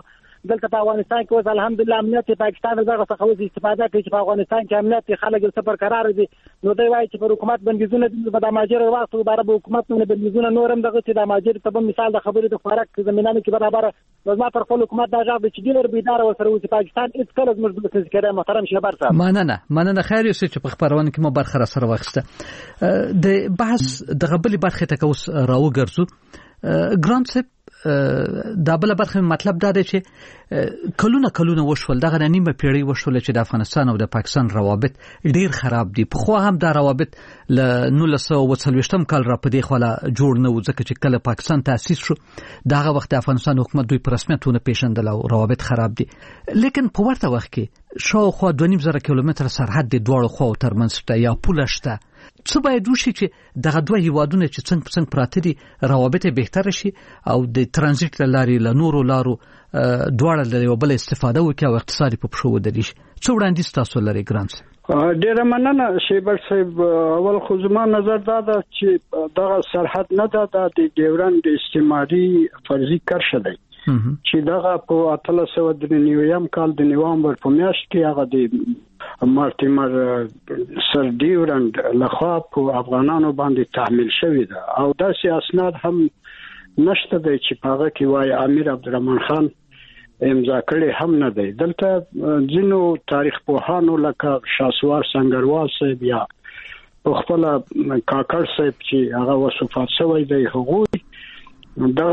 دلته په افغانستان کې اوس الحمدلله امنیت پاکستان دغه څخه اوس استفاده کوي چې په افغانستان کې امنیت خلک سفر قرار دي نو دوی وایي چې پر حکومت بندیزونه د ماجر وخت لپاره به حکومت نه بندیزونه نورم دغه چې د ماجر ته مثال د خبرې د خوراک زمينانو کې برابر نظم پر خپل حکومت دا ځاب چې ډیر بيدار وسره اوس پاکستان هیڅ کله زموږ د ذکر محترم شهبر صاحب مننه خیر یو چې په خبرونه کې مو برخه سره واخسته د بحث د غبلې برخه ته اوس راوګرځو ګرانت صاحب دا بل برخه مطلب دا دی چې کلونه وشول دغه نیمه پیړۍ وشول چې د افغانستان او د پاکستان روابط ډیر خراب دي په خو هم دا روابط ل 1940 کال را پدې خلا جوړ نه و ځکه چې کله پاکستان تاسیس شو دغه وخت د افغانستان حکومت دوی په رسمیتونه پیژندل او روابط خراب دي لیکن په ورته وخت کې شاوخوا 2.5 کیلومتر سرحد د دوړو خو ترمنځ شته یا پوله شته څه باید وشي چې دغه دوه هیوادونه چې څنګه پراته دي روابط بهتر شي او د ترانزیت لارې له نورو لارو دواړه له یو بل استفاده وکړي او اقتصادي په پښو ودرېږي څو وړاندیز تاسو لري ګرانس ډیر مننه شیبر صاحب اول خو زما نظر دا ده چې دغه سرحد نه ده د ډیورند استعماري فرضي کرښه ده چې دغه په 1393 کال د نوامبر په میاشت کې هغه د مارټیمر سر ډیورند لخوا په افغانانو باندې تحمیل شوې ده او داسې اسناد هم نشته دی چې هغه کې وایي امیر عبدالرحمن خان امضا کړي هم نه دی دلته ځینو تاریخ پوهانو لکه شاسوار سنگروال صاحب یا خپل کاکړ صاحب چې هغه وصفات شوی دی هغه دا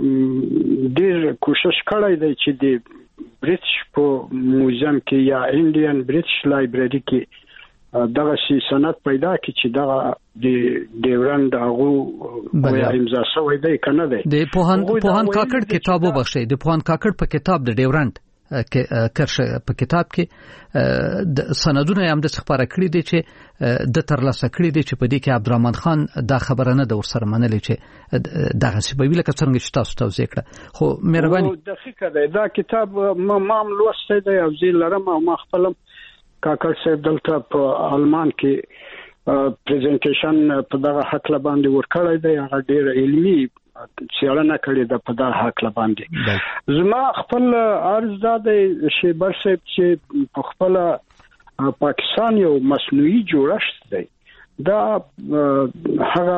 ډیر کوشش کړی دی چې د برټش په موزیم کې یا انډین برټش لایبرری کې دغه شی سند پیدا کی چې دغه د ډیورند هغه یا امضا شوی دی کنه دی د پوهان کاکړ کتاب وبخښي د پوهان کاکړ په کتاب د ډیورند کرشه په کتاب کې د سندونه هم د خبره کړې دي چې د ترلاسه کړې دي چې په دې کې عبدالرحمن خان دا خبره نه د ورسره منلې چې دغه سی په ویل کې څنګه چې تاسو توضیح کړه خو مهرباني دقیقه ده دا کتاب ما لوسته دی او زه لرم او ما خپل کاکړ صاحب دلته په آلمان کې پریزنټیشن په دغه حق باندې ورکړی دی هغه ډیر علمي څېړنه کړې ده په دغه حق باندې زما خپل عرض ده شیبر صاحب چې په خپل پاکستان یو مصنوعي جوړښت دی دا هغه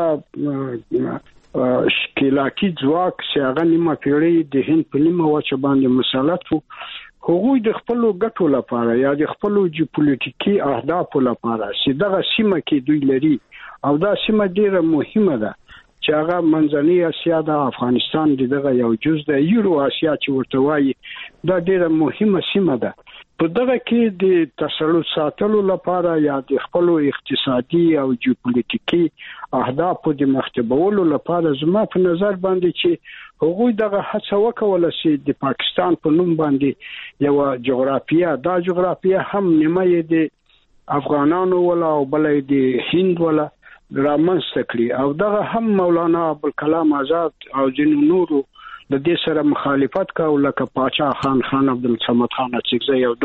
شکلاتي ځواک چې هغه نیمه پیړۍ د هند په نیمه وچه باندې مسلط وو هغوی د خپل ګټو لپاره یا د خپل جیوپولیټیکي اهدافو لپاره چې دغه سیمه کې دوی لري او دا سیمه ډیره مهمه ده چې هغه منځنۍ اسیا د افغانستان دغه یو جزء د یورو اسیا چې ورته وایي دا ډیره مهمه سیمه ده په دغه کې د تسلط ساتلو لپاره یا د خپل اقتصادي او جیوپولیټیکي اهدافو د مخاطبولو لپاره زما په نظر باندې چې هغوی دغه هڅه وکوله چې د پاکستان په نوم باندې یو جغرافیه دا جغرافیه هم نیمه د افغانانو ولا او بلې د هند ولا رامنځته کړی او دغه هم مولانا ابوالکلام آزاد او جنو نورو د دې سره مخالفت کاو لکه پاچا خان عبدالصمد خان اڅکزی او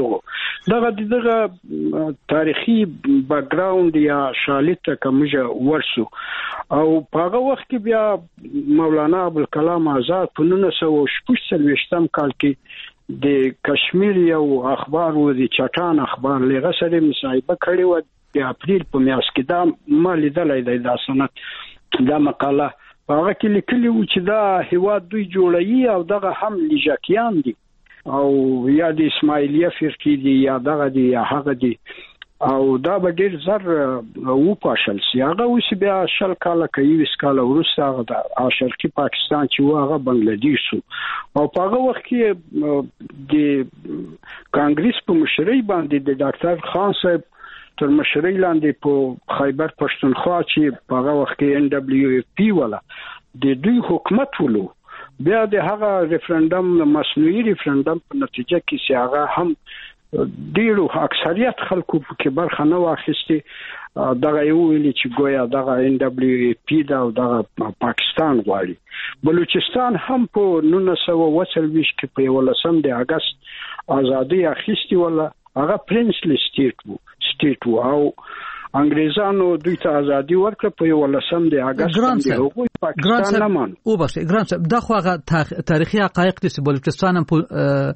دغه تاریخي بیک گراوند یا شالید کومه ورسو او په هغه وخت کې بیا مولانا ابوالکلام آزاد په 1946 کال کې د کشمیر یو اخبار و د چټان اخبار لغه سره مصاحبه کړې و د اپریل په میاشت کې دا ما لیدلې دا سند دا مقاله هغه کې لیکلي و چې دا هیواد دوی جوړوي او دغه هم لجاکیان دي او یا د اسماعیلیه فرقې دي یا دغه دي یا هغه دي او دا به ډیر زر و پاشل سی هغه اوس بیا شل کاله کوي وسکاله ورسته هغه د شرقي پاکستان چې هغه بنگلاديش او په هغه وخت کې د کانګریس په مشرۍ باندې د ډاکټر خان صاحب تر مشرۍ لاندې په خیبر پښتونخوا چې په هغه وخت کې NWFP ولا د دوی حکومت ولو بیا د هغه ریفرندم مصنوعي ریفرندم په نتیجه کې چې هغه هم ډیرو اکثریت خلکو په برخه نه واخیستي دغه یو ویلي چې ګویا دغه NWFP دا او دغه پاکستان غواړي بلوچستان هم په 1940 کې په 18 د اگست ازادي اخیستي ولا هغه پرنسلی سټیټ وو او انګريزانو دوی ته ازادي ورکړه په 18 د اگست باندې هغوی پاکستان نه مان او بس ګرانس دا خو هغه تاریخي حقایق دي چې بلوچستان په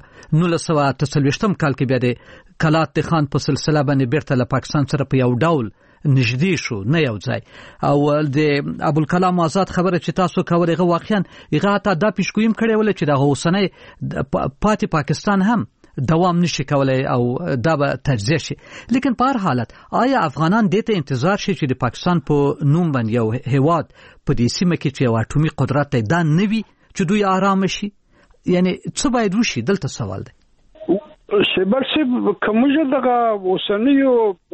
1943 کال کې بیا د کلات خان په سلسله باندې بیرته له پاکستان سره په یو ډول نږدې شو نه یو ځای او د ابوالکلام آزاد خبره چې تاسو کوله هغه واقعا هغه ته دا پیشګویم کړی ول چې د اوسنۍ پاتې پاکستان هم دوام نشي کولای او دا به تجزیه شي لیکن په هر حالت آیا افغانان دې ته انتظار شي چې د پاکستان په نوم باندې یو هیواد په دې سیمه کې چې یو اټومي قدرت دی دا نوي چې دوی آرام شي یعنی څه باید وشي دلته سوال دی شبرسب کومه دغه اوسنیو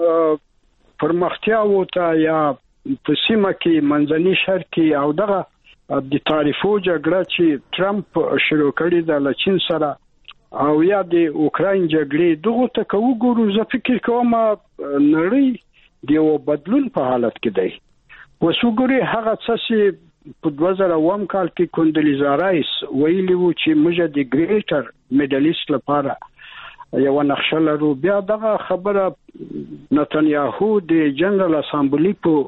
پرمختیا وته یا په سیمه کې منځني شرق کې او دغه د تعریفو جګړه چې ټرمپ شروع کړې ده له چین سره او یا د اوکراین جګړې دغه ته وګورو زه فکر کوم نړۍ د یو بدلون په حالت کې دی وسوګوري هغه څه په 2001 کال کې کوندلیزا رایس ویلي وو چې موږ د ګریټر میډل ایست لپاره یو نقشه لرو بیا دغه خبره نتنیاهو د جنرال اسامبلی په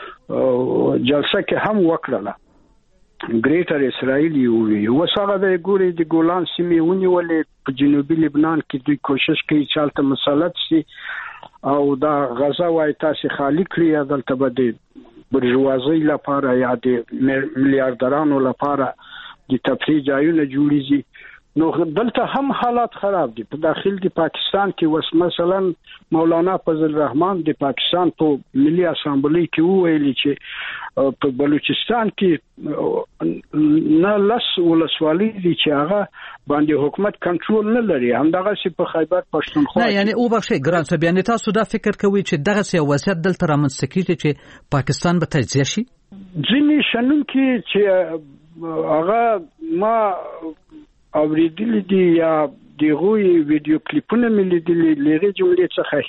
جلسه کې هم وکړه ګریټر اسرائیل یو وسغه د ګوري د ګولان سیمې ونیولې په جنوبي لبنان کې دوی کوشش کوي چې حالت مسلط شي او دا غزا وای تاسو خالی کړی دلته به د برجوازي لپاره یا د میلیارډرانو لپاره د تفریح ځایونه جوړیږي نو دلته هم حالات خراب دي په داخل د پاکستان کې وس مثلا مولانا فضل الرحمن د پاکستان په ملي اسامبلی کې ویلي چې په بلوچستان کې نه لس ولسوالۍ دي چې هغه باندې حکومت کنټرول نه لري همدغه چې په خیبر پښتونخوا نه یعنی او بخښي ګران څه بیان تاسو دا فکر کوي چې دغه څه وضعیت دلته رامنځته کیږي چې پاکستان به تجزیه شي ځینې شنن کې چې هغه ما اوریدل دي یا دغوی ویډیو کلیپونه مې لیدلې لږه جملې څخه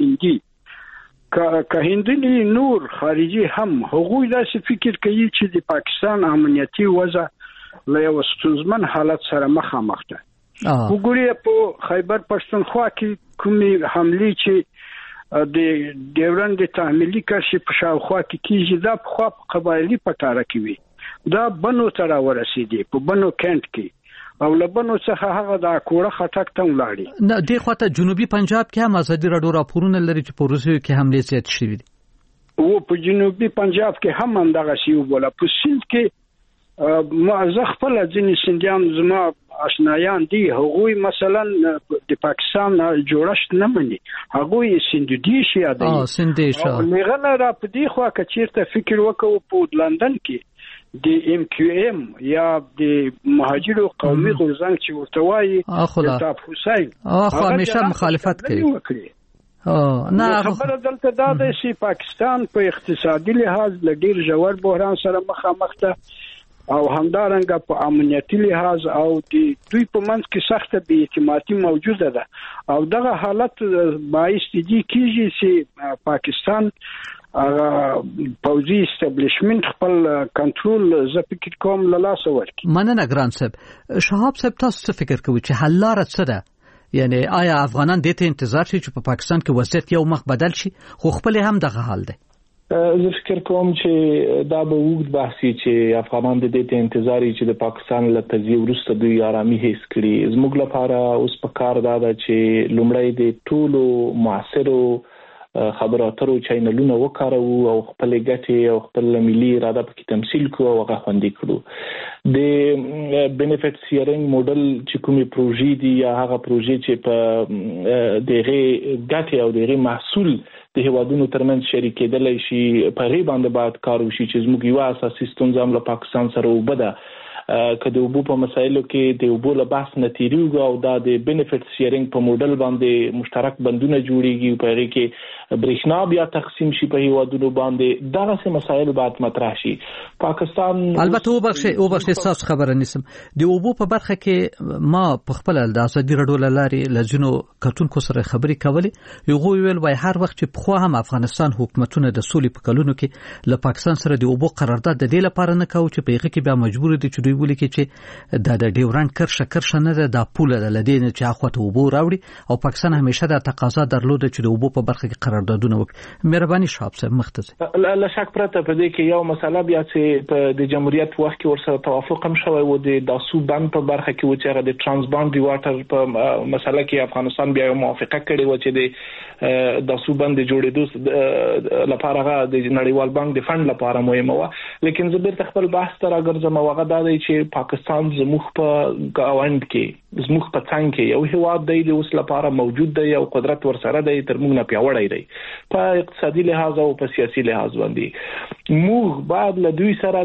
هندي که هندي نور خارجي هم هغوی داسې فکر کوي چې د پاکستان امنیتي وضع له یو ستونزمن حالت سره مخامخ ده وګورئ په خیبر پښتونخوا کې کومې حملې چې د ډیورند تحمیلي کرشي په شاوخوا کې کیږي دا په خوا قبایلی پټاره کې وي دا بنو تر ورسېدي په بنو کینټ کې او لبنو څخه هغه د کوړه خټک ته ولاړی نه دی خواته جنوبي پنجاب کې هم ازادي راډیو راپورونه لري چې په روسیې کې حمله زیات شوې دي او په جنوبي پنجاب کې هم همدغه شی وبوله په سند کې ما خپل ځینې سندیان زما آشنایان دي هغوی مثلا د پاکستان جوړښت نه مني هغوی سندي شي یادي سندي شو لغنه را په دی خوا کچیرته فکر وکاو په لندن کې د MQM یا د مهاجرو قومي غورځنګ چې ورته وایي تاب حسین خو همیشه مخالفت کوي نه خبره دلته دا ده چې پاکستان په اقتصادي لحاظ له ډیر ژور بحران سره مخامخ ده او همدارنګه په امنیتي لحاظ او د دوی په منځ کې سخته بې اعتمادي موجوده ده او دغه حالت باعث دي کیږي چې پاکستان پوزي استابلیشمنت خپل کنټرول ز فکر کوم له لاس ورکی مننه ګران صاحب شهاب صاحب تاسو څه فکر کوئ چې حل لار څه ده یعنی آیا افغانان دې ته انتظار شي چې په پاکستان کې وضعیت یو مخ بدل شي خو خپل هم دغه حال ده زه فکر کوم چې دا به وګت بحثي چې افغانان دې ته انتظار چې د پاکستان له تجزیه وروسته دوی آرامي هیڅ کړي زموږ لپاره اوس په کار دا ده چې لومړی د ټولو معاصرو خبرو اترو چینلونه وکاروو او خپل ګټې او خپل ملي اراده پکې تمثيل کوو او هغه خوندي کړو د بینیفټ شیرینګ موډل چې کومي پروژې دي یا هغه پروژې چې په دغه ګټې او دغه محصول د هوادونو ترمنځ شریک کېدل شي په غي باندې باید کار وشي چې زموږ یو اساسي ستونزه هم له پاکستان سره وبده کله وبو په مسایلو کې د وبو له بحث نتیریږي او دا د بینیفټ شیرینګ په موډل باندې مشترک بندونه جوړیږي په هغه کې برېښنا بیا تقسیم شي په هیوادونو باندې دغه څه مسایل باید مطرح شي پاکستان البته وبخښه تاسو خبره نسم د وبو په برخه کې ما په خپل د ازادي راډیو لاري لجنو کتونکو سره خبري کولې یو ویل وای هر وخت چې په خو هم افغانستان حکومتونه د سولې په کلونو کې له پاکستان سره د وبو قرارداد د دې لپاره نه کاوه چې په هغه کې بیا مجبور دي چې دوی دوی ولیکي چې د ډیورنډ کرښه نه ده د پوله د لدین چې اخوته وبو راوړي او پاکستان همیشه د تقاضا درلوده چې د وبو په برخه کې قراردادونه وکړي. مهرباني شاب صاحب مختصر لا شک پرته په دې کې یو مسله بیا چې په د جمهوریت وخت کې ورسره توافق هم شوی و د داسو بند په برخه کې و چې هغه د ترانس باونډري واټر په مسله کې افغانستان بیا موافقه کړې و چې د داسو بند جوړېدو لپاره هغه د نړیوال بانک د فند لپاره مهمه و. لیکن زه بیرته خپل بحث ته راګرځم او هغه دا دی چې پاکستان زموږ په ګاوند کې زموږ په څنګ کې یو هیواد دی د اوس لپاره موجود دی او قدرت ورسره دی تر موږ نه پیاوړی دی په اقتصادي لحاظ او په سیاسي لحاظ باندې. موږ باید له دوی سره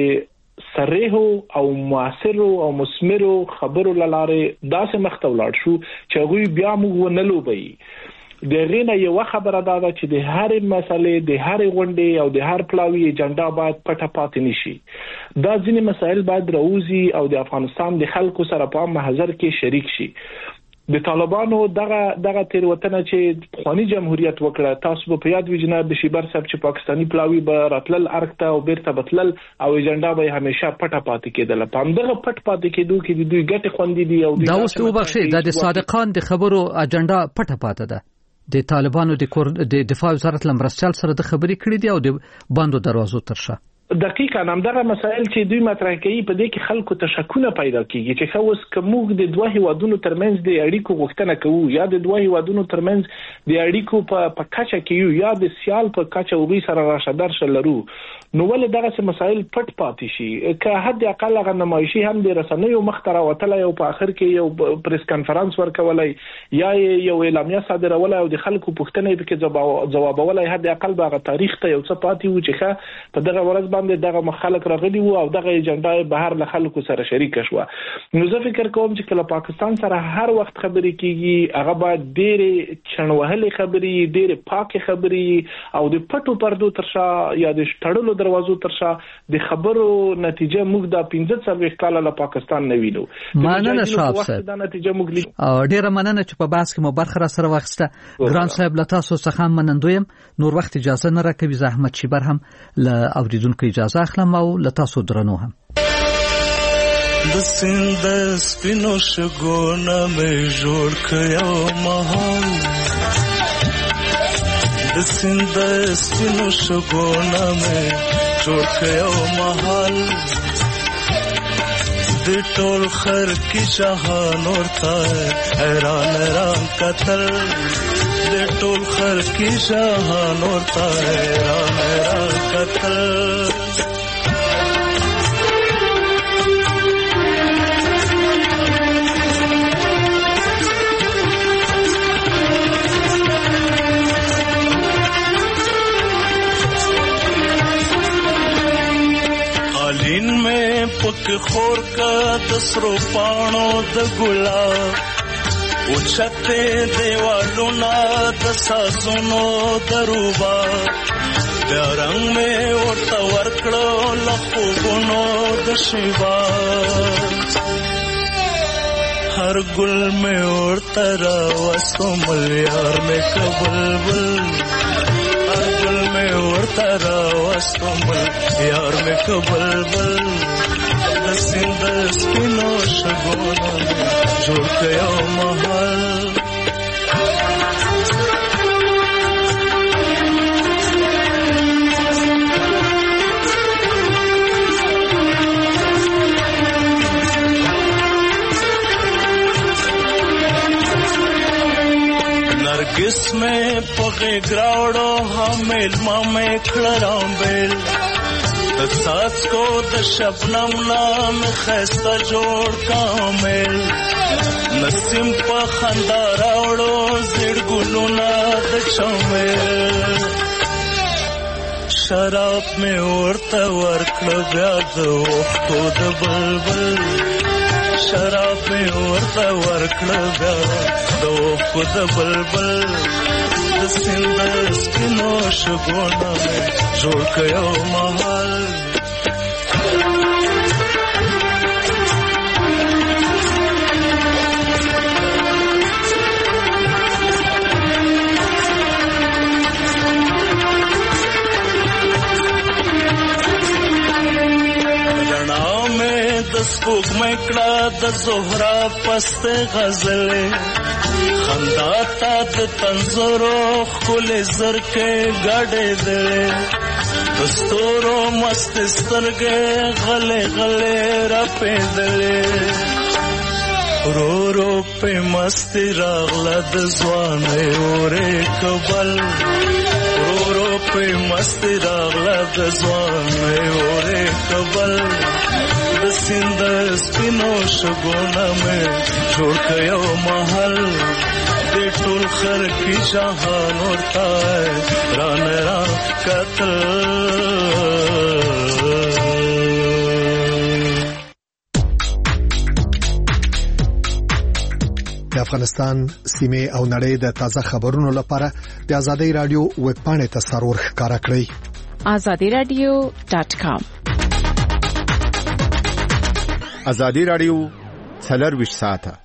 د صریح او موثر او مثمر خبرو لاره داسې مخته ولاړ شو چې غوي بیا موږ ونه لوبي. د غینه یو خبره ده چې د هر مسلې د هر غونډې او د هر پلاوی ایجنډا باید پټه پاتې نشي. دا ځینې مسایل باید راوځي او د افغانستان د خلکو سره په محضر کې شریک شي. د طالبانو دغه تیروتنه چې خواني جمهوریت وکړه تاسو په یاد وی جناب بشیبر صاحب چې پاکستانی پلاوی به راتلل ارکته او بیرته بتلل او ایجنډا به همیشه پټه پاتې کېدل. په دغه پټ پاتې کېدو کې د دوی ګټه خوندې دي او دا اوس وبخښي د صادقان د خبرو اجنډا پټه پاتې ده. د طالبانو د دفاع وزارت لمرستل سره د خبرې کړې دي او د باندو دروازو ترشه دقیقاً همدغه مسائل چې دوی مطرح کوي په دې کې خلکو ته شکونه پیدا کیږي چې خو کومګ د دوه هیوادونو ترمنځ د اړیکو غوښتنه کوو یا د دوه هیوادونو ترمنځ د اړیکو په کچه کې یا د سیال په کچه وبي سره راشدار شلرو نو ولې دغه مسائل پټ پاتې شي که حد اقل غو نمایشي هم د رسنیو مختره وتلای او په اخر کې یو پریس کانفرنس ورکولای یا یو اعلامیه صادرولای او د خلکو پوښتنې په کې جوابولای حد اقل به تاریخ ته یو څه پاتې و چې په دغه ورځ باندې دغه مخالک راغلي وو او دغه ایجنډا بهر له خلکو سره شریک شو. نو زه فکر کوم چې کله پاکستان سره هر وخت خبرې کیږي هغه باید ډېر چنوهلې خبرې ډېر پاکه خبرې او د پټو پردو ترشا یا د شټړلو دروازو ترشا د خبرو نتیجه موږ د 15 کال له پاکستان نه وینو. مننه شاب صاحب دا نتیجه موږ ډېر مننه چې په بحث کې مو برخه را سره واخیسته. ګران صاحب له تاسو څخه منندویم. نور وخت اجازه نه راکوي زحمت شي بر هم له اوریدونکو اجازه اخلم او له تاسو درنو هم. د سیند سپینو شګونه مې جوړ کړو مهال د سیند سپینو شګونه مې جوړ کړو مهال د ټول خر کی جهان ورته حیران قتل د ټول خر کی جهان ورته حیران قتل پک خور کا دسرو پانو د ګلاب او چته دیوالو نا د ساسونو دروبا د رنگ میں ورته ورکړو لخوونو د شیوا هر ګل میں ورته را وسو مليار میں کبلبل هر ګل میں ورته را وسو مليار میں کبلبل سیند سپینو شګونه جوړ کړو مهال نرګس میں پغه ګراوړو حامل مامه کړرامبل د ساس کو د شبنم نام خسته جوړ کامل نسیم په خندا راوړو زړ ګلونا د چمل شراب می ورته ورکړ بیا د خو د بلبل شراب می ورته ورکړ بیا د خو د بلبل د سیند سپینو شګونه جوړ کړو مهال مکړه د زهرا پست غزلې خندا تا د تنزورو خل زرکه غړې دې دستورو مست سترګې غلې غلې را پېدلې رو رو په مست راغله د ځوانې اورې کبل رو رو په مست راغله د ځوانې اورې کبل د سیند سپینو شګونه مې جوړ کړو محل د ټول خر کی جهان ورته ران را کتل د افغانستان سیمه او نړۍ د تازه خبرونو لپاره د آزادۍ رادیو ویب پاڼې ته سرور ښکارا کړئ azadiradio.com آزادۍ رادیو 24 ساعته